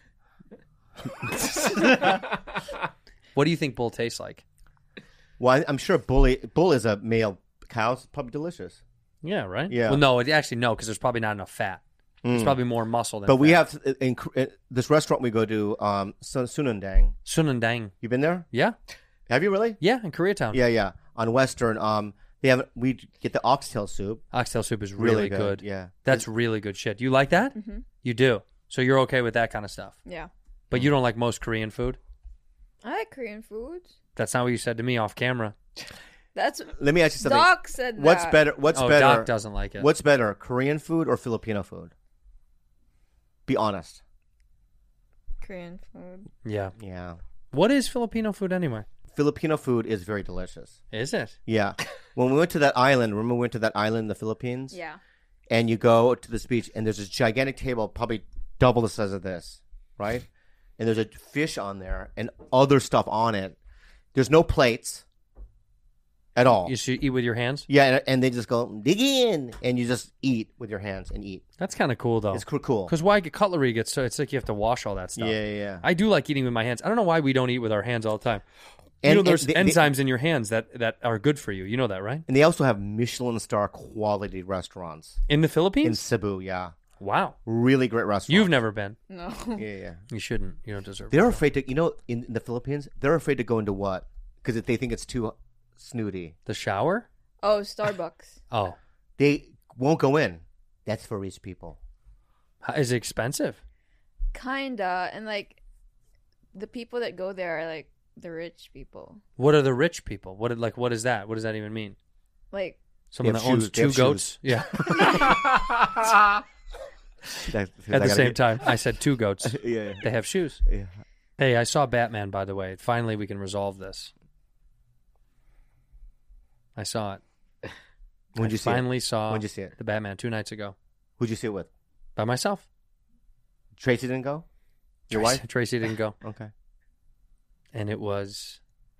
What do you think bull tastes like? Well, I'm sure bull is a male cow. It's probably delicious. Yeah, right? Yeah. Well, no, actually, no, because there's probably not enough fat. There's probably more muscle than But we fat. have in this restaurant we go to, Sunundang. Sunundang. You been there? Yeah. Have you really? Yeah, in Koreatown. Yeah. On Western, we get the oxtail soup. Oxtail soup is really good. Yeah. That's really good shit. You like that? Mm-hmm. You do. So you're okay with that kind of stuff. Yeah. But you don't like most Korean food? I like Korean foods. That's not what you said to me off camera. That's Let me ask you something. Doc said that. What's better? What's Oh, better? Doc doesn't like it. What's better, Korean food or Filipino food? Be honest. Korean food. Yeah. Yeah. What is Filipino food anyway? Filipino food is very delicious. Is it? Yeah. When we went to that island, remember we went to that island in the Philippines? Yeah. And you go to this beach, and there's this gigantic table, probably double the size of this, right? And there's a fish on there and other stuff on it. There's no plates at all. You should eat with your hands? Yeah, and they just go, dig in, and you just eat with your hands and eat. That's kind of cool, though. It's cool. Because why get cutlery gets so it's like you have to wash all that stuff. Yeah. I do like eating with my hands. I don't know why we don't eat with our hands all the time. And- There's and they- enzymes in your hands that are good for you. You know that, right? And they also have Michelin star quality restaurants In the in Philippines? Cebu, yeah. Wow. Really great restaurants. You've never been. No. Yeah. You shouldn't. You don't deserve They're it. afraid to, in the Philippines, they're afraid to go into what? Because they think it's too snooty. The shower? Oh, Starbucks. Oh. They won't go in. That's for rich people. Is it expensive? Kinda. And like the people that go there are like the rich people. What are the rich people? What is that? What does that even mean? Like Someone They that have owns shoes. They 2 have goats? Yeah. At the same time, I said 2 goats. Yeah. They have shoes. Yeah. Hey, I saw Batman, by the way. Finally, we can resolve this. I saw it. When'd you see it? Finally saw When'd you see it? the Batman 2 nights ago. Who'd you see it with? By myself. Tracy didn't go? Your wife? Tracy didn't go. Okay. And it was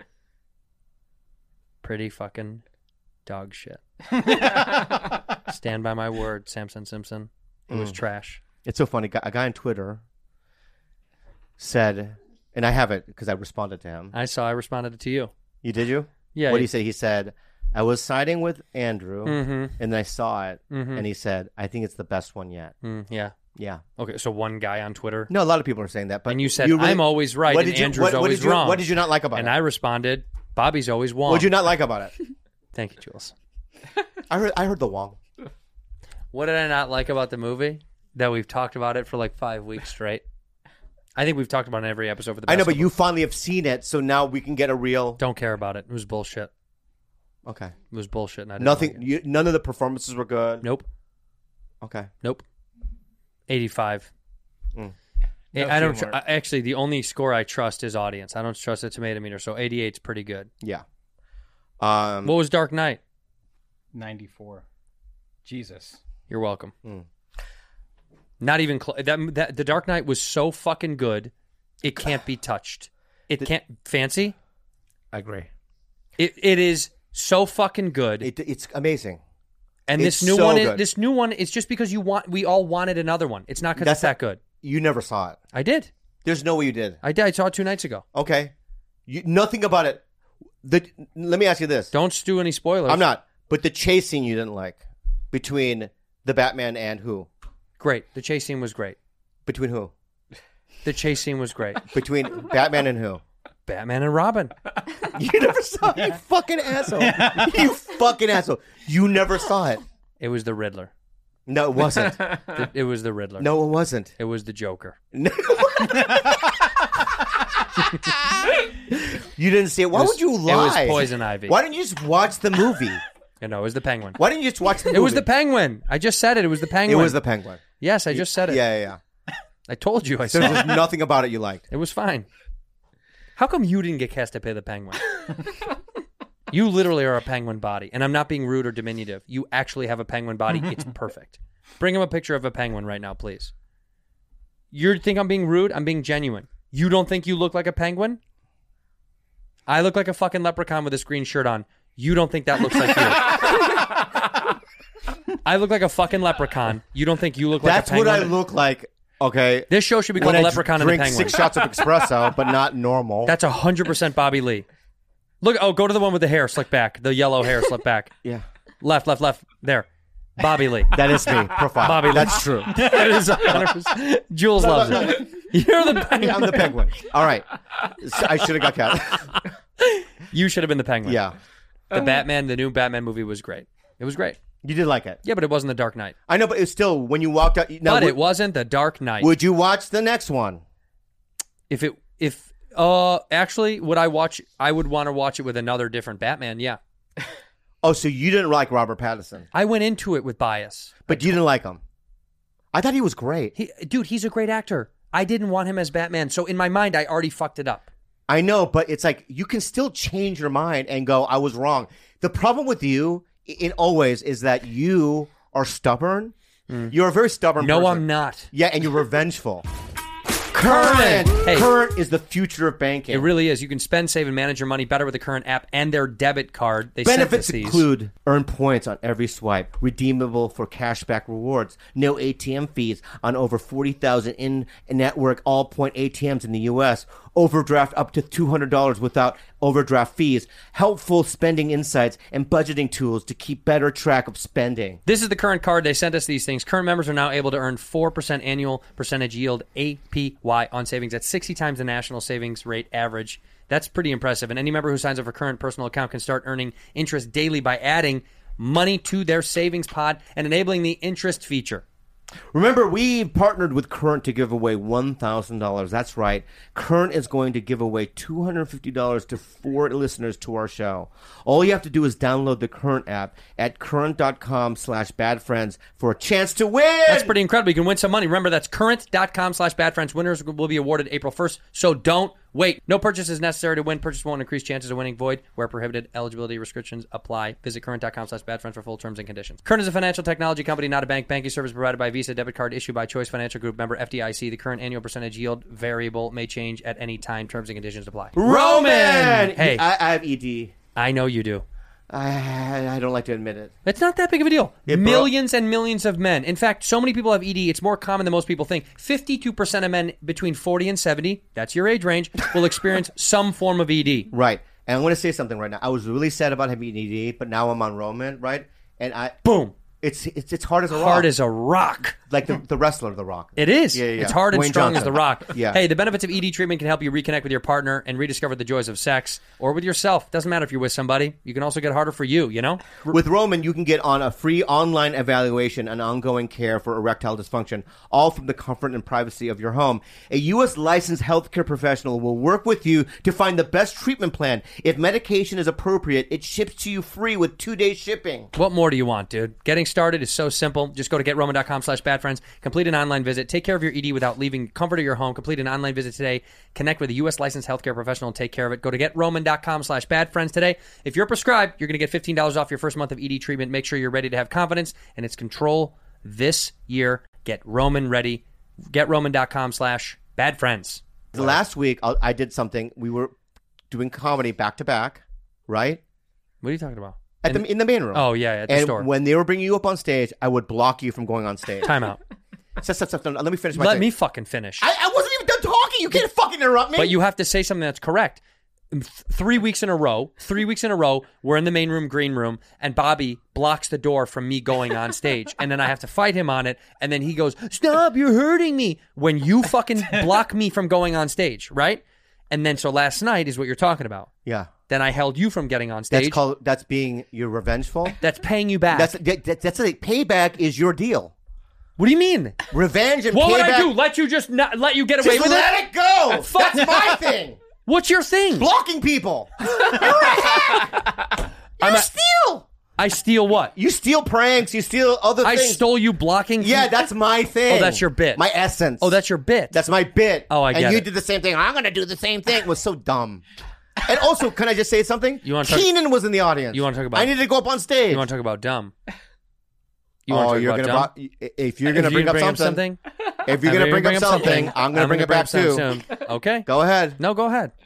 pretty fucking dog shit. Stand by my word, Samson Simpson. It was trash. It's so funny. A guy on Twitter said, and I have it because I responded to him. I responded to you. You did you? Yeah. What did he say? He said, I was siding with Andrew, Mm-hmm. and then I saw it, Mhm. and he said, I think it's the best one yet. Yeah. Yeah. Okay, so one guy on Twitter. No, a lot of people are saying that. But And you said, really- I'm always right What and did you- Andrew's what always did you- wrong. What did you not like about And it? I responded, Bobby's always wrong. What did you not like about it? Thank you, Jules. I heard the Wong. What did I not like about the movie? That we've talked about it for like 5 weeks straight. I think we've talked about it in every episode for the I know, past but couple- you finally have seen it, so now we can get a real. Don't care about it. It was bullshit. Okay. It was bullshit. And I didn't Nothing. like it. None of the performances were good. Nope. Okay. Nope. 85. Mm. No I don't humor. actually. The only score I trust is audience. I don't trust the tomato meter. So 88's pretty good. Yeah. What was Dark Knight? 94. Jesus. You're welcome. Not even that. The Dark Knight was so fucking good, it can't be touched. It can't. Fancy. I agree. It is so fucking good. It's amazing. And It's this new so one, good. this new one is just because we all wanted another one. It's not because it's that good. You never saw it. I did. There's no way you did. I did. I saw it 2 nights ago. Okay. Nothing about it. Let me ask you this. Don't do any spoilers. I'm not. But the chase scene you didn't like between the Batman and who? Great. The chase scene was great. Between who? The chase scene was great. Between Batman and who? Batman and Robin. You never saw it, you fucking asshole. You fucking asshole. You never saw it. It was the Riddler. No, it wasn't. It was the Riddler. No, it wasn't. It was the Joker. No. You didn't see it. Why would you lie? It was Poison Ivy. Why didn't you just watch the movie? No, it was the Penguin. Why didn't you just watch the movie? It was the Penguin. I just said it. It was the Penguin. It was the Penguin. Yes, I just said it. Yeah. I told you I So said there's it. nothing about it you liked. It was fine. How come you didn't get cast to play the Penguin? You literally are a penguin body. And I'm not being rude or diminutive. You actually have a penguin body. It's perfect. Bring him a picture of a penguin right now, please. You think I'm being rude? I'm being genuine. You don't think you look like a penguin? I look like a fucking leprechaun with a green shirt on. You don't think that looks like you? I look like a fucking leprechaun. You don't think you look like That's a penguin? what I look like. Okay. This show should be called When The I Leprechaun and the drink Penguin. 6 shots of espresso, but not normal. That's 100% Bobby Lee. Look, go to the one with the hair slicked back. The yellow hair slicked back. Yeah. Left. There. Bobby Lee. That is me. Profile. Bobby Lee. That's true. That is 100%. Jules loves it. You're the penguin. I'm the Penguin. All right. I should have got cast. You should have been the penguin. Yeah. The new Batman movie was great. It was great. You did like it. Yeah, but it wasn't The Dark Knight. I know, but it's still, when you walked out. Now, But it wasn't The Dark Knight. Would you watch the next one? Actually, would I watch? I would want to watch it with another different Batman. Yeah. Oh, so you didn't like Robert Pattinson, I went into it with bias. but you didn't like him. I thought he was great. Dude, he's a great actor. I didn't want him as Batman, so in my mind, I already fucked it up. I know, but it's like you can still change your mind and go, I was wrong. The problem with you, in always, is that you are stubborn. You're a very stubborn person. No, I'm not. Yeah, and you're revengeful. Current! Hey. Current is the future of banking. It really is. You can spend, save, and manage your money better with the Current app and their debit card. They Benefits sent us these. include earn points on every swipe, redeemable for cashback rewards, no ATM fees on over 40,000 in-network all-point ATMs in the U.S., overdraft up to $200 without overdraft fees, helpful spending insights, and budgeting tools to keep better track of spending. This is the Current card. They sent us these things. Current members are now able to earn 4% annual percentage yield APY on savings. That's 60 times the national savings rate average. That's pretty impressive. And any member who signs up for Current personal account can start earning interest daily by adding money to their savings pod and enabling the interest feature. Remember, we partnered with Current to give away $1,000. That's right. Current is going to give away $250 to 4 listeners to our show. All you have to do is download the Current app at current.com/badfriends for a chance to win. That's pretty incredible. You can win some money. Remember, that's current.com/badfriends. Winners will be awarded April 1st, so don't wait. No purchase is necessary to win. Purchase won't increase chances of winning. Void where prohibited. Eligibility restrictions apply. Visit current.com/badfriends for full terms and conditions. Current is a financial technology company, not a bank. Banking service provided by Visa debit card issued by Choice Financial Group, member FDIC. The Current annual percentage yield variable may change at any time. Terms and conditions apply. Roman! Hey. I have ED. I know you do. I don't like to admit it. It's not that big of a deal. It Millions and millions of men. In fact, so many people have ED, it's more common than most people think. 52% of men between 40 and 70, that's your age range, will experience some form of ED. Right. And I'm going to say something right now. I was really sad about having ED, but now I'm on Roman, right? And Boom. It's hard as a rock. Hard as a rock. Like the wrestler, The Rock. It is. Yeah. It's hard and Dwayne strong as Johnson. The Rock. Yeah. Hey, the benefits of ED treatment can help you reconnect with your partner and rediscover the joys of sex or with yourself. Doesn't matter if you're with somebody. You can also get harder for you, you know? With Roman, you can get on a free online evaluation and ongoing care for erectile dysfunction, all from the comfort and privacy of your home. A U.S. licensed healthcare professional will work with you to find the best treatment plan. If medication is appropriate, it ships to you free with 2-day shipping. What more do you want, dude? Getting started started is so simple. Just go to GetRoman.com/badfriends. Complete an online visit. Take care of your ED without leaving the comfort of your home. Complete an online visit today. Connect with a U.S. licensed healthcare professional and take care of it. Go to GetRoman.com/badfriends today. If you're prescribed, you're going to get $15 off your first month of ED treatment. Make sure you're ready to have confidence and it's control this year. Get Roman ready. GetRoman.com/badfriends. Last week, I did something. We were doing comedy back to back, right? What are you talking about? In the main room. Oh, yeah, at the and store. when they were bringing you up on stage, I would block you from going on stage. Time out. Let me finish my Let thing. me fucking finish. I wasn't even done talking. You can't fucking interrupt me. But you have to say something that's correct. 3 weeks in a row, we're in the main room, green room, and Bobby blocks the door from me going on stage. And then I have to fight him on it. And then he goes, "Stop, you're hurting me." When you fucking block me from going on stage, right? And then so last night is what you're talking about. Yeah. Then I held you from getting on stage. That's being you're revengeful. That's paying you back. That's a payback is your deal. What do you mean? Revenge and what payback. What would I do? Let you just not let you get away with let it go. Fuck. That's my thing. What's your thing? Blocking people. You're a hack. You steal. I steal what? You steal pranks. You steal other things. I stole you blocking. Yeah, that's my thing. Oh, that's your bit. My essence. Oh, that's your bit. That's my bit. Oh, I get it. And you did the same thing. I'm going to do the same thing. It was so dumb. And also, can I just say something? Keenan was in the audience. You want to talk about? I needed to go up on stage. You want to talk about dumb? If you're gonna bring up something, if you're gonna bring up something, I'm gonna bring it back too. Okay, go ahead. No, go ahead.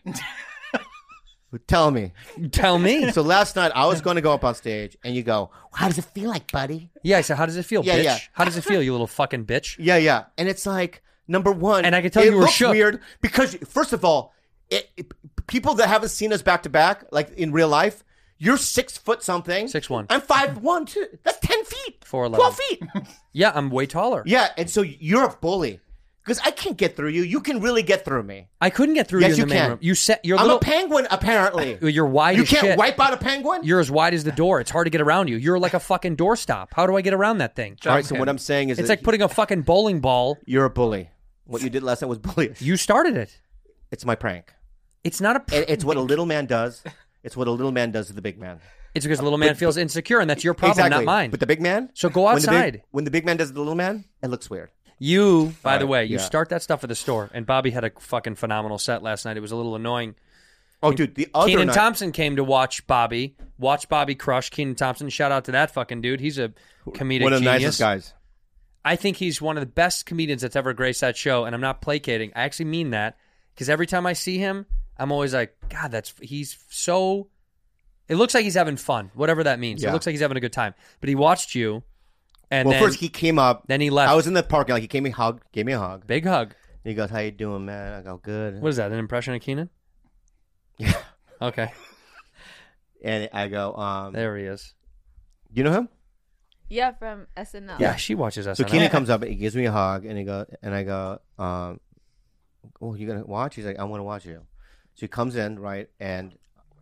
Tell me. Tell me. So last night I was going to go up on stage, and you go, "How does it feel like, buddy?" Yeah, I said, "How does it feel, bitch? Yeah. How does it feel, you little fucking bitch?" Yeah. And it's like, number one, and I can tell you were looks shook. Weird because first of all, people that haven't seen us back to back, like in real life, you're 6 foot something. 6'1". I'm 5'1", too. That's 10 feet. 4'11". 12 feet. Yeah, I'm way taller. Yeah, and so you're a bully. Because I can't get through you. You can really get through me. I couldn't get through you in the main room. You set your I'm a penguin, apparently. You're wide as shit. You can't wipe out a penguin? You're as wide as the door. It's hard to get around you. You're like a fucking doorstop. How do I get around that thing? All right, so what I'm saying is... It's like putting a fucking bowling ball... You're a bully. What you did last night was bullish. You started it. It's my prank. It's not a prank. It's what a little man does. It's what a little man does to the big man. It's because the little man feels insecure, and that's your problem, not mine. But the big man... So go outside. When the big man does to the little man, it looks weird. You, by the way, you start that stuff at the store, and Bobby had a fucking phenomenal set last night. It was a little annoying. Oh, dude, the other Kenan night... Thompson came to watch Bobby crush. Kenan Thompson, shout out to that fucking dude. He's a comedic one of the genius. nicest guys. I think he's one of the best comedians that's ever graced that show, and I'm not placating. I actually mean that, because every time I see him, I'm always like, God, he's so... It looks like he's having fun, whatever that means. Yeah. It looks like he's having a good time. But he watched you, and well, then... first he came up. Then he left. I was in the parking lot. He gave me a hug. Big hug. He goes, "How you doing, man?" I go, "Good." What is that, an impression of Kenan? Yeah. Okay. And I go, There he is. You know him? Yeah, from SNL. Yeah, she watches SNL. So Kenan comes up and he gives me a hug, and I go, "Oh, you gonna watch?" He's like, "I'm gonna watch you." So he comes in, right, and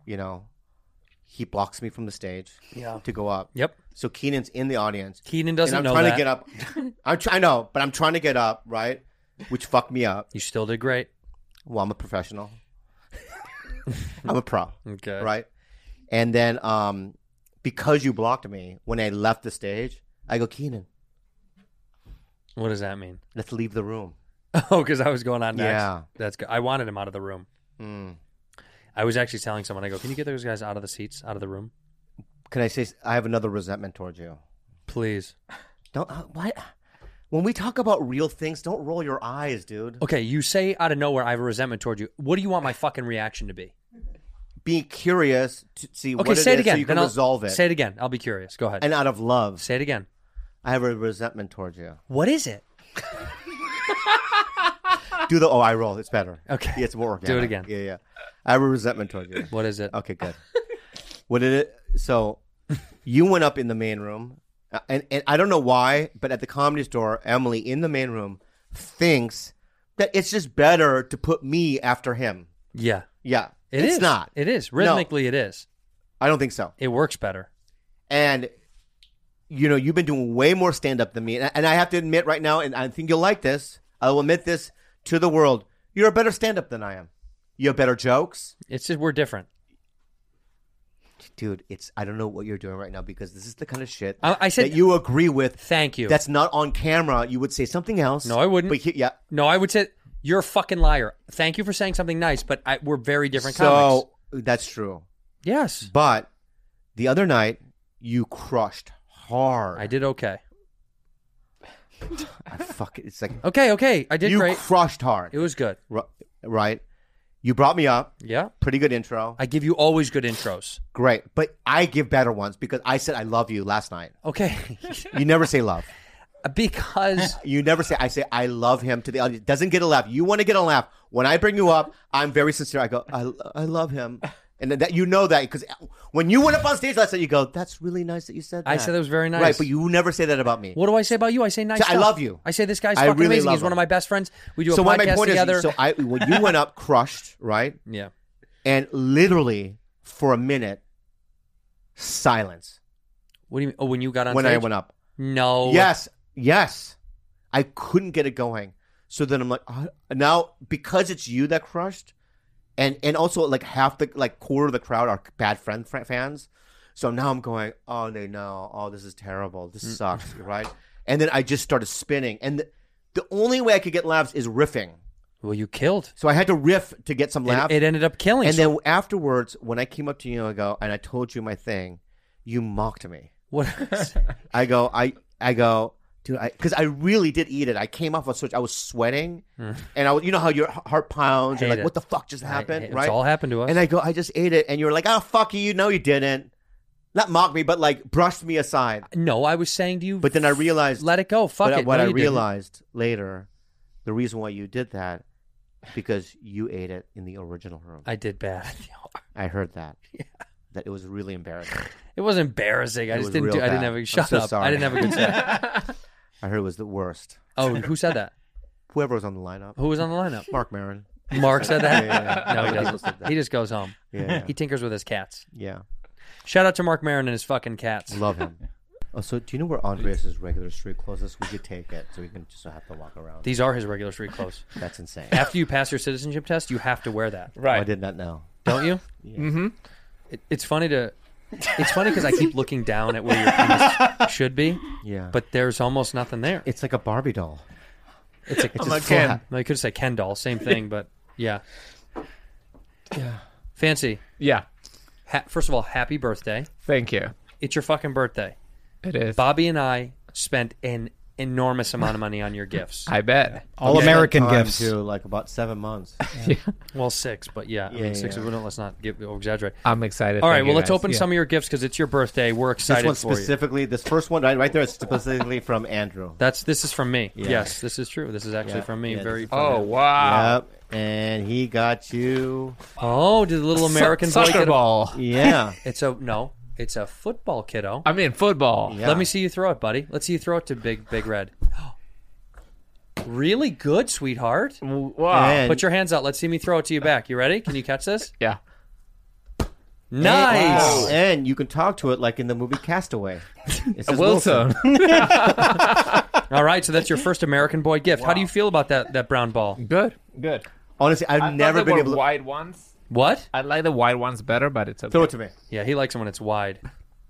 he blocks me from the stage to go up. Yep. So Kenan's in the audience. Kenan doesn't know I'm trying that. to get up. I know, but I'm trying to get up, right? Which fucked me up. You still did great. Well, I'm a professional. I'm a pro. Okay. Right? And then because you blocked me, when I left the stage, I go, "Kenan, What does that mean? let's leave the room." Oh, because I was going on next. Yeah. That's good. I wanted him out of the room. I was actually telling someone, I go, "Can you get those guys out of the seats, out of the room?" Can I say I have another resentment towards you? Please. Don't what? When we talk about real things, don't roll your eyes, dude. Okay, you say out of nowhere, I have a resentment toward you. What do you want my fucking reaction to be? Be curious to see Okay, what say it it is again. so you can Then resolve it. Say it again. I'll be curious. Go ahead. And out of love. Say it again. I have a resentment towards you. What is it? Do the eye roll. It's better. Okay. Yeah, it's more organic. Do it again. Yeah. I have a resentment towards you. What is it? Okay, good. What did it? So you went up in the main room, and I don't know why, but at the Comedy Store, Emily in the main room thinks that it's just better to put me after him. Yeah. Yeah. It's It's not. It is. Rhythmically, it is. I don't think so. It works better. And you've been doing way more stand-up than me, and I have to admit right now, and I think you'll like this, I will admit this to the world, you're a better stand-up than I am. You have better jokes. It's just we're different. Dude, I don't know what you're doing right now because this is the kind of shit I said that you agree with. Thank you. That's not on camera. You would say something else. No, I wouldn't. But yeah. No, I would say you're a fucking liar. Thank you for saying something nice, but we're very different So comics. that's true. Yes. But the other night, you crushed hard. I did okay. It's like Okay. I did you great. crushed hard. It was good. Right? You brought me up. Yeah. Pretty good intro. I give you always good intros. Great. But I give better ones because I said I love you last night. Okay. You never say love. Because you never say, I say I love him to the audience. Doesn't get a laugh. You want to get a laugh. When I bring you up, I'm very sincere. I go, I love him. And that you know that because when you went up on stage last night, you go, "That's really nice that you said that." I said that was very nice. Right, but you never say that about me. What do I say about you? I say nice So stuff. I love you. I say this guy's I fucking really amazing. love He's one him. of my best friends. We do a So my podcast point together. is, when you went up, crushed, right? Yeah. And literally for a minute, silence. What do you mean? Oh, when you got on When stage? I went up. No. Yes. I couldn't get it going. So then I'm like, now because it's you that crushed, and also like half the quarter of the crowd are bad fans. So now I'm going, oh, they know. Oh, this is terrible. This sucks, right? And then I just started spinning, and the only way I could get laughs is riffing. Well, you killed. So I had to riff to get some laughs. It ended up killing. And then afterwards, when I came up to you, and I told you my thing, you mocked me. What? I go, dude, because I really did eat it. I came off a switch. I was sweating, and you know how your heart pounds. You're like, what the fuck just happened? Right? It's all happened to us. And I go, I just ate it, and you're like, oh fuck you, no you didn't. Not mock me, but like brushed me aside. No, I was saying to you. But then I realized, let it go. Fuck it. What No, I you didn't. realized later, the reason why you did that, because you ate it in the original room. I did bad. I heard that. Yeah. That it was really embarrassing. It was embarrassing. I It just was didn't. real I didn't bad. have a I'm shut so up. sorry. I didn't have a good set. I heard it was the worst. Oh, who said that? Whoever was on the lineup. Who was on the lineup? Mark Maron. Mark said that? Yeah. No, he People doesn't. said that. He just goes home. Yeah. He tinkers with his cats. Yeah. Shout out to Mark Maron and his fucking cats. Love him. Oh, so do you know where Andreas' regular street clothes is? We could take it so we can just have to walk around. These are his regular street clothes. That's insane. After you pass your citizenship test, you have to wear that. Right. I did not know. Don't you? Yeah. Mm-hmm. It's funny because I keep looking down at where your penis should be. Yeah. But there's almost nothing there. It's like a Barbie doll. It's It's I'm just a Ken. flat. No, you could say Ken doll, same thing, but yeah. Yeah. Fancy. Yeah. First of all, happy birthday. Thank you. It's your fucking birthday. It is. Bobby and I spent an enormous amount of money on your gifts. I bet. All American Time gifts. Too, like about 7 months. Well, 6, but yeah. I mean, 6 yeah. let's not exaggerate. I'm excited. All right, Thank well, you, let's guys. open Yeah. some of your gifts because it's your birthday. We're excited This one for you. specifically, this first one right there is specifically from Andrew. This is from me. Yeah. Yes, this is true. This is actually Yeah. from me. Yeah, Very. this is Oh, wow. Yep. And he got you. Oh, did the little American boy Soccer get a- ball. Yeah. It's a football, kiddo. I mean, football. Yeah. Let me see you throw it, buddy. Let's see you throw it to Big Red. Really good, sweetheart. Wow. And- Put your hands out. Let's see me throw it to you back. You ready? Can you catch this? Yeah. Nice. Oh, and you can talk to it like in the movie Castaway. It says Wilson. All right, so that's your first American boy gift. How do you feel about that brown ball? Good. Good. Honestly, I've never been able to wide ones. What? I like the wide ones better, but it's okay. throw it to me. Yeah, he likes it when it's wide.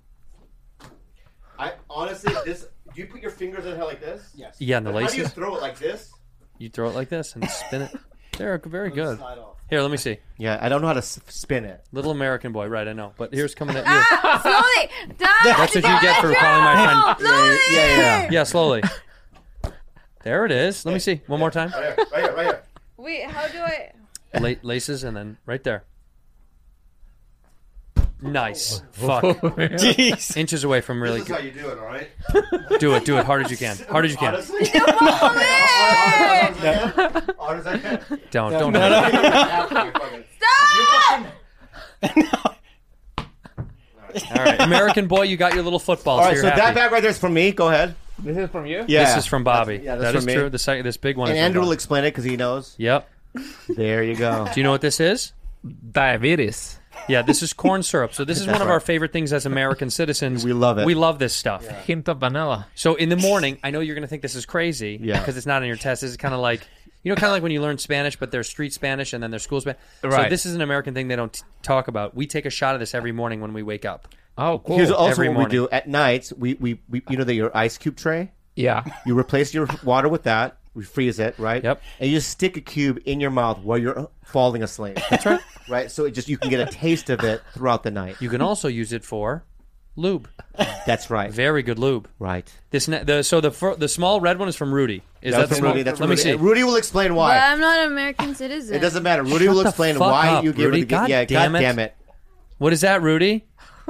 I honestly, do you put your fingers in it like this? Yes. Yeah, and the How do you laces. throw it like this? You throw it like this and spin it. They're very good. Slide off. Here, let me see. Yeah, I don't know how to spin it. Little American boy, right? I know, but here's coming at you. Slowly. That's what you get for calling my friend. Slowly. Yeah. Yeah, slowly. There it is. Let me see one more time. Right here, right here. Wait, how do I? Laces and then right there. Nice. Fuck. Jeez. Inches away from really. This is how you do it, all right? Do it hard as you can. Hard as you can. Honestly, hard as I can. Don't. All right, American boy, you got your little football. All right, you're so happy. that bag right there is from me. Go ahead. This is from you? Yeah. This is from Bobby. That's That from is me. true. This big one. And is from Andrew will Bobby. explain it because he knows. Yep. There you go. Do you know what this is? Diabetes. Yeah, this is corn syrup. So this is one of our favorite things as American citizens. We love it. We love this stuff. Hint of vanilla. So in the morning, I know you're going to think this is crazy Yeah. because it's not on your test. This is kind of like You know, kind of like when you learn Spanish, but there's street Spanish and then there's school Spanish. So Right. this is an American thing they don't talk about. We take a shot of this every morning when we wake up. Oh, cool. Here's also Every what morning. we do at nights. We you know your ice cube tray. Yeah. You replace your water with that. We freeze it, right? Yep. And you just stick a cube in your mouth while you're falling asleep. That's right. Right. So you can get a taste of it throughout the night. You can also use it for lube. That's right. Very good lube. Right. The small red one is from Rudy. Is That's that the from small? Rudy. That's Let from me Rudy. see. And Rudy will explain But why. I'm not an American citizen. It doesn't matter. Rudy will Shut the explain fuck why up, you gave Rudy. her the God yeah. damn God it. damn it. What is that, Rudy?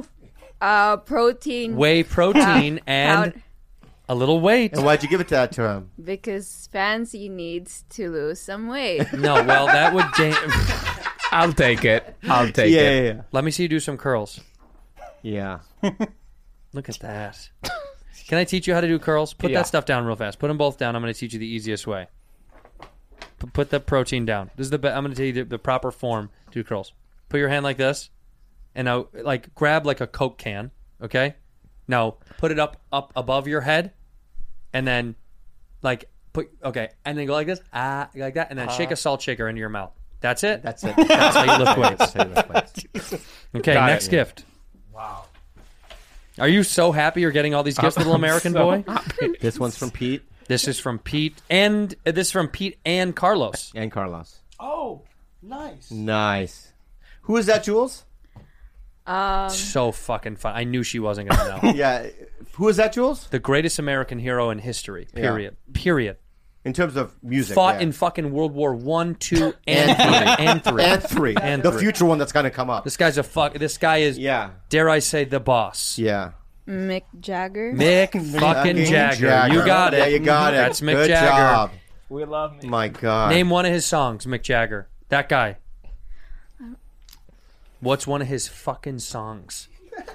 Protein. Whey protein and a little weight. And why'd you give it to him? Because Fancy needs to lose some weight. No, well, that would. I'll take it. I'll take it. Yeah. Let me see you do some curls. Yeah. Look at that. Can I teach you how to do curls? Put Yeah. that stuff down real fast. Put them both down. I'm going to teach you the easiest way. Put the protein down. This is I'm going to tell you the proper form to do curls. Put your hand like this, and now grab like a Coke can. Okay. Now put it up above your head, and then and then go like this, like that, and then shake a salt shaker into your mouth. That's it. That's it. That's how you lift weights. That's how you lift weights. Okay, Got next it. gift. Wow. Are you so happy you're getting all these gifts, little American boy? This one's from Pete This is from Pete, and this is from Pete and Carlos. and Carlos. Oh, nice. Nice. Who is that, Jules? So fucking fun. I knew she wasn't going to know. Yeah. Who is that, Jules? The greatest American hero in history. Period. Period. In terms of music. Fought yeah. in fucking World War 1, 2, and 3. And three. And the three. future one that's going to come up. This guy's This guy is, Yeah. dare I say, the boss. Yeah. Mick Jagger. Mick fucking Jagger. You got it. Yeah, you got it. That's Mick Good Jagger. job. We love me. My God. Name one of his songs, Mick Jagger. That guy. What's one of his fucking songs?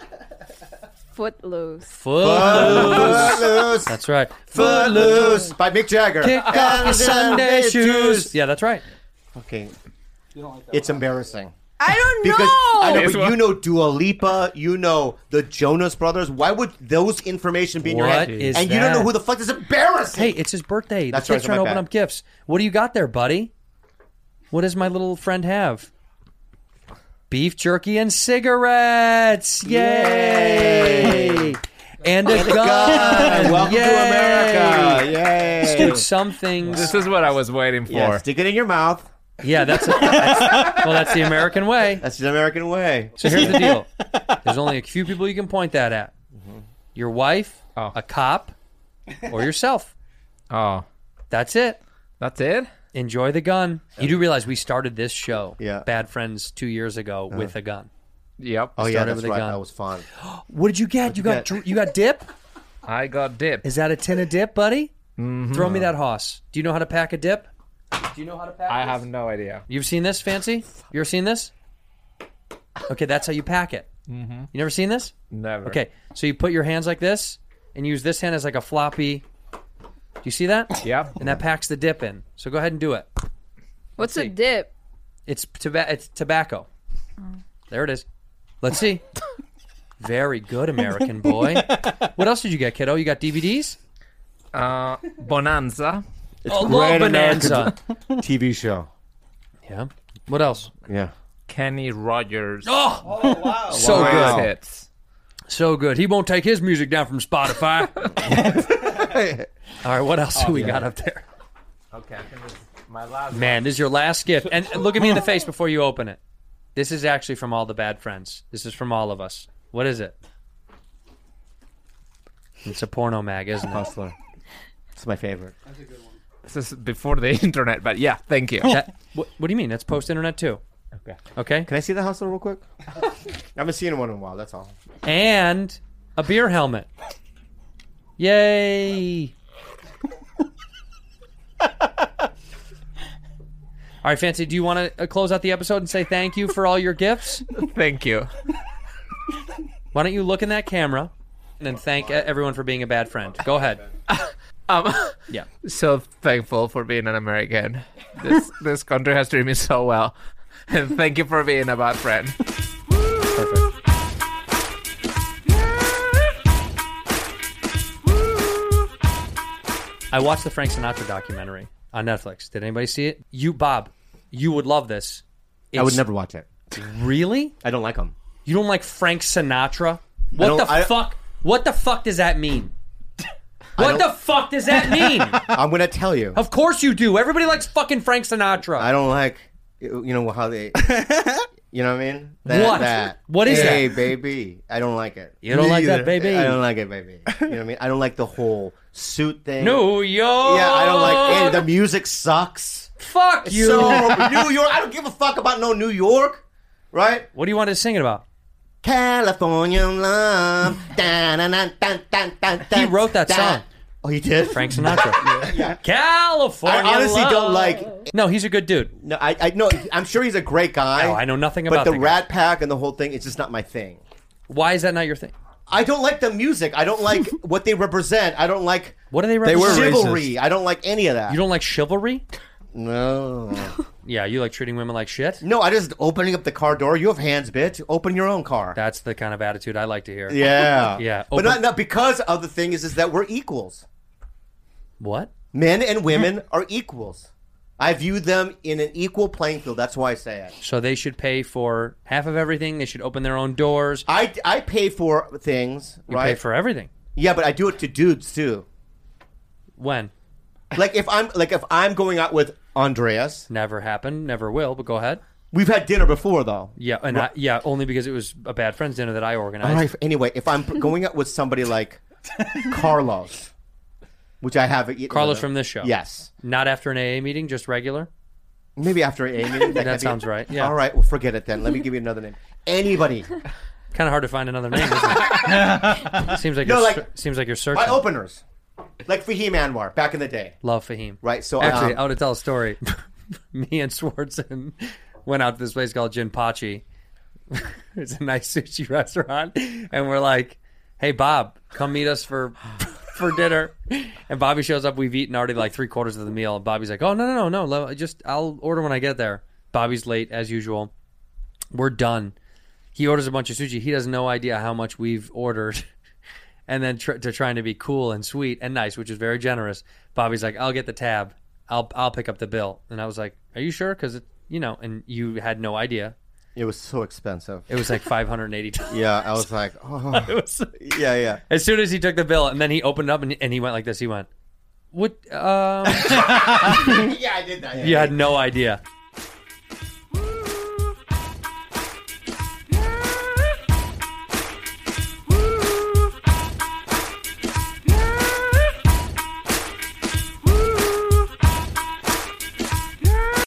Footloose. Footloose. That's right. Footloose by Mick Jagger. Kick off your Sunday shoes. Yeah, that's right. Okay. It's embarrassing. I don't Because know. I know, Yes, but what? you know Dua Lipa, you know the Jonas Brothers. Why would those information be in your What head? is And you don't know that? who the fuck is embarrassing? Hey, it's his birthday. That's the right, kid's so trying to my open bad. up gifts. What do you got there, buddy? What does my little friend have? Beef jerky and cigarettes. Yay! And a gun. Welcome Yay! to America. Yay. Dude, some things. This is what I was waiting for. Yeah, stick it in your mouth. Yeah, that's the American way. That's the American way. So here's the deal. There's only a few people you can point that at. Your wife, Oh. a cop, or yourself. Oh, That's it. that's it? Enjoy the gun. You do realize we started this show, Yeah. Bad Friends, 2 years ago with a gun. Yep. Oh, yeah, Started that's with a right. gun. That was fun. What did you get? You got get? you got dip? I got dip. Is that a tin of dip, buddy? Throw me that hoss. Do you know how to pack a dip? Do you know how to pack? I this? have no idea. You've seen this, Fancy? You ever seen this? Okay, that's how you pack it. You never seen this? Never. Okay, so you put your hands like this and use this hand as like a floppy. Do you see that? Yep. And that packs the dip in. So go ahead and do it. What's see. a dip? It's tobacco. There it is. Let's see. Very good, American boy. What else did you get, kiddo? You got DVDs? Bonanza. Oh, Great love Bonanza. TV show. Yeah. What else? Yeah. Kenny Rogers. Oh, wow. so Wow. good. Hits. So good. He won't take his music down from Spotify. All right, what else do we got up there? Okay, I think this is my last Man, this is your last gift. And look at me in the face before you open it. This is actually from all the bad friends. This is from all of us. What is it? It's a porno mag, isn't it? Hustler. It's my favorite. This is before the internet, but yeah, thank you. What do you mean? That's post-internet too. Okay. Okay? Can I see the Hustler real quick? I haven't seen one in a while, that's all. And a beer helmet. Yay! All right, Fancy, do you want to close out the episode and say thank you for all your gifts? Thank you. Why don't you look in that camera and then thank everyone for being a bad friend? Go ahead. Yeah. So thankful for being an American. This country has treated me so well. And thank you for being a bad friend. Perfect. I watched the Frank Sinatra documentary. on Netflix. Did anybody see it? You, Bob, you would love this. I would never watch it. Really? I don't like him. You don't like Frank Sinatra? What the fuck? What the fuck does that mean? What the fuck does that mean? I'm going to tell you. Of course you do. Everybody likes fucking Frank Sinatra. I don't like, how they, you know what I mean? What? What is hey, that? baby. I don't like it. You don't like that, baby? I don't like it, baby. You know what I mean? I don't like the whole suit thing. New York. Yeah, I don't like it. The music sucks. Fuck you. So, New York. I don't give a fuck about no New York. Right? What do you want to sing it about? California love. He wrote that song. Oh, he did? Frank Sinatra. Yeah. California I honestly love. don't like. No, he's a good dude. No, I know. I'm sure he's a great guy. No, I know nothing but about the the guy. Rat Pack and the whole thing, it's just not my thing. Why is that not your thing? I don't like the music. I don't like what they represent. I don't like. What do they represent? Chivalry. I don't like any of that. You don't like chivalry? No. Yeah, you like treating women like shit? No, I just opening up the car door. You have hands, bitch. Open your own car. That's the kind of attitude I like to hear. Yeah. Yeah. But not because of the thing is that we're equals. What? Men and women are equals. I view them in an equal playing field. That's why I say it. So they should pay for half of everything. They should open their own doors. I pay for things, You right? pay for everything. Yeah, but I do it to dudes too. When? Like if I'm going out with Andreas. Never happened. Never will. But go ahead. We've had dinner before, though. Yeah, and only because it was a bad friend's dinner that I organized. All right. Anyway, if I'm going out with somebody like Carlos, which I haven't eaten. Carlos from this show. Yes. Not after an AA meeting, just regular. Maybe after an AA meeting. That sounds right. Yeah. All right. Well, forget it then. Let me give you another name. Anybody. Kind of hard to find another name, isn't it? Seems like you're searching. My openers, like Fahim Anwar back in the day. Love Fahim. Right. So actually, I want to tell a story. Me and Swartzen went out to this place called Jinpachi. It's a nice sushi restaurant, and we're like, "Hey, Bob, come meet us for dinner." And Bobby shows up. We've eaten already like 3/4 of the meal, and Bobby's like, "Oh no! I'll order when I get there." Bobby's late as usual. We're done. He orders a bunch of sushi. He has no idea how much we've ordered. And then trying to be cool and sweet and nice, which is very generous. Bobby's like, "I'll get the tab. I'll pick up the bill." And I was like, "Are you sure?" Because and you had no idea. It was so expensive. It was like $580. Yeah, I was like, oh. Yeah. As soon as he took the bill, and then he opened up and he went like this. He went, "What?" Yeah, I did that. You had no idea.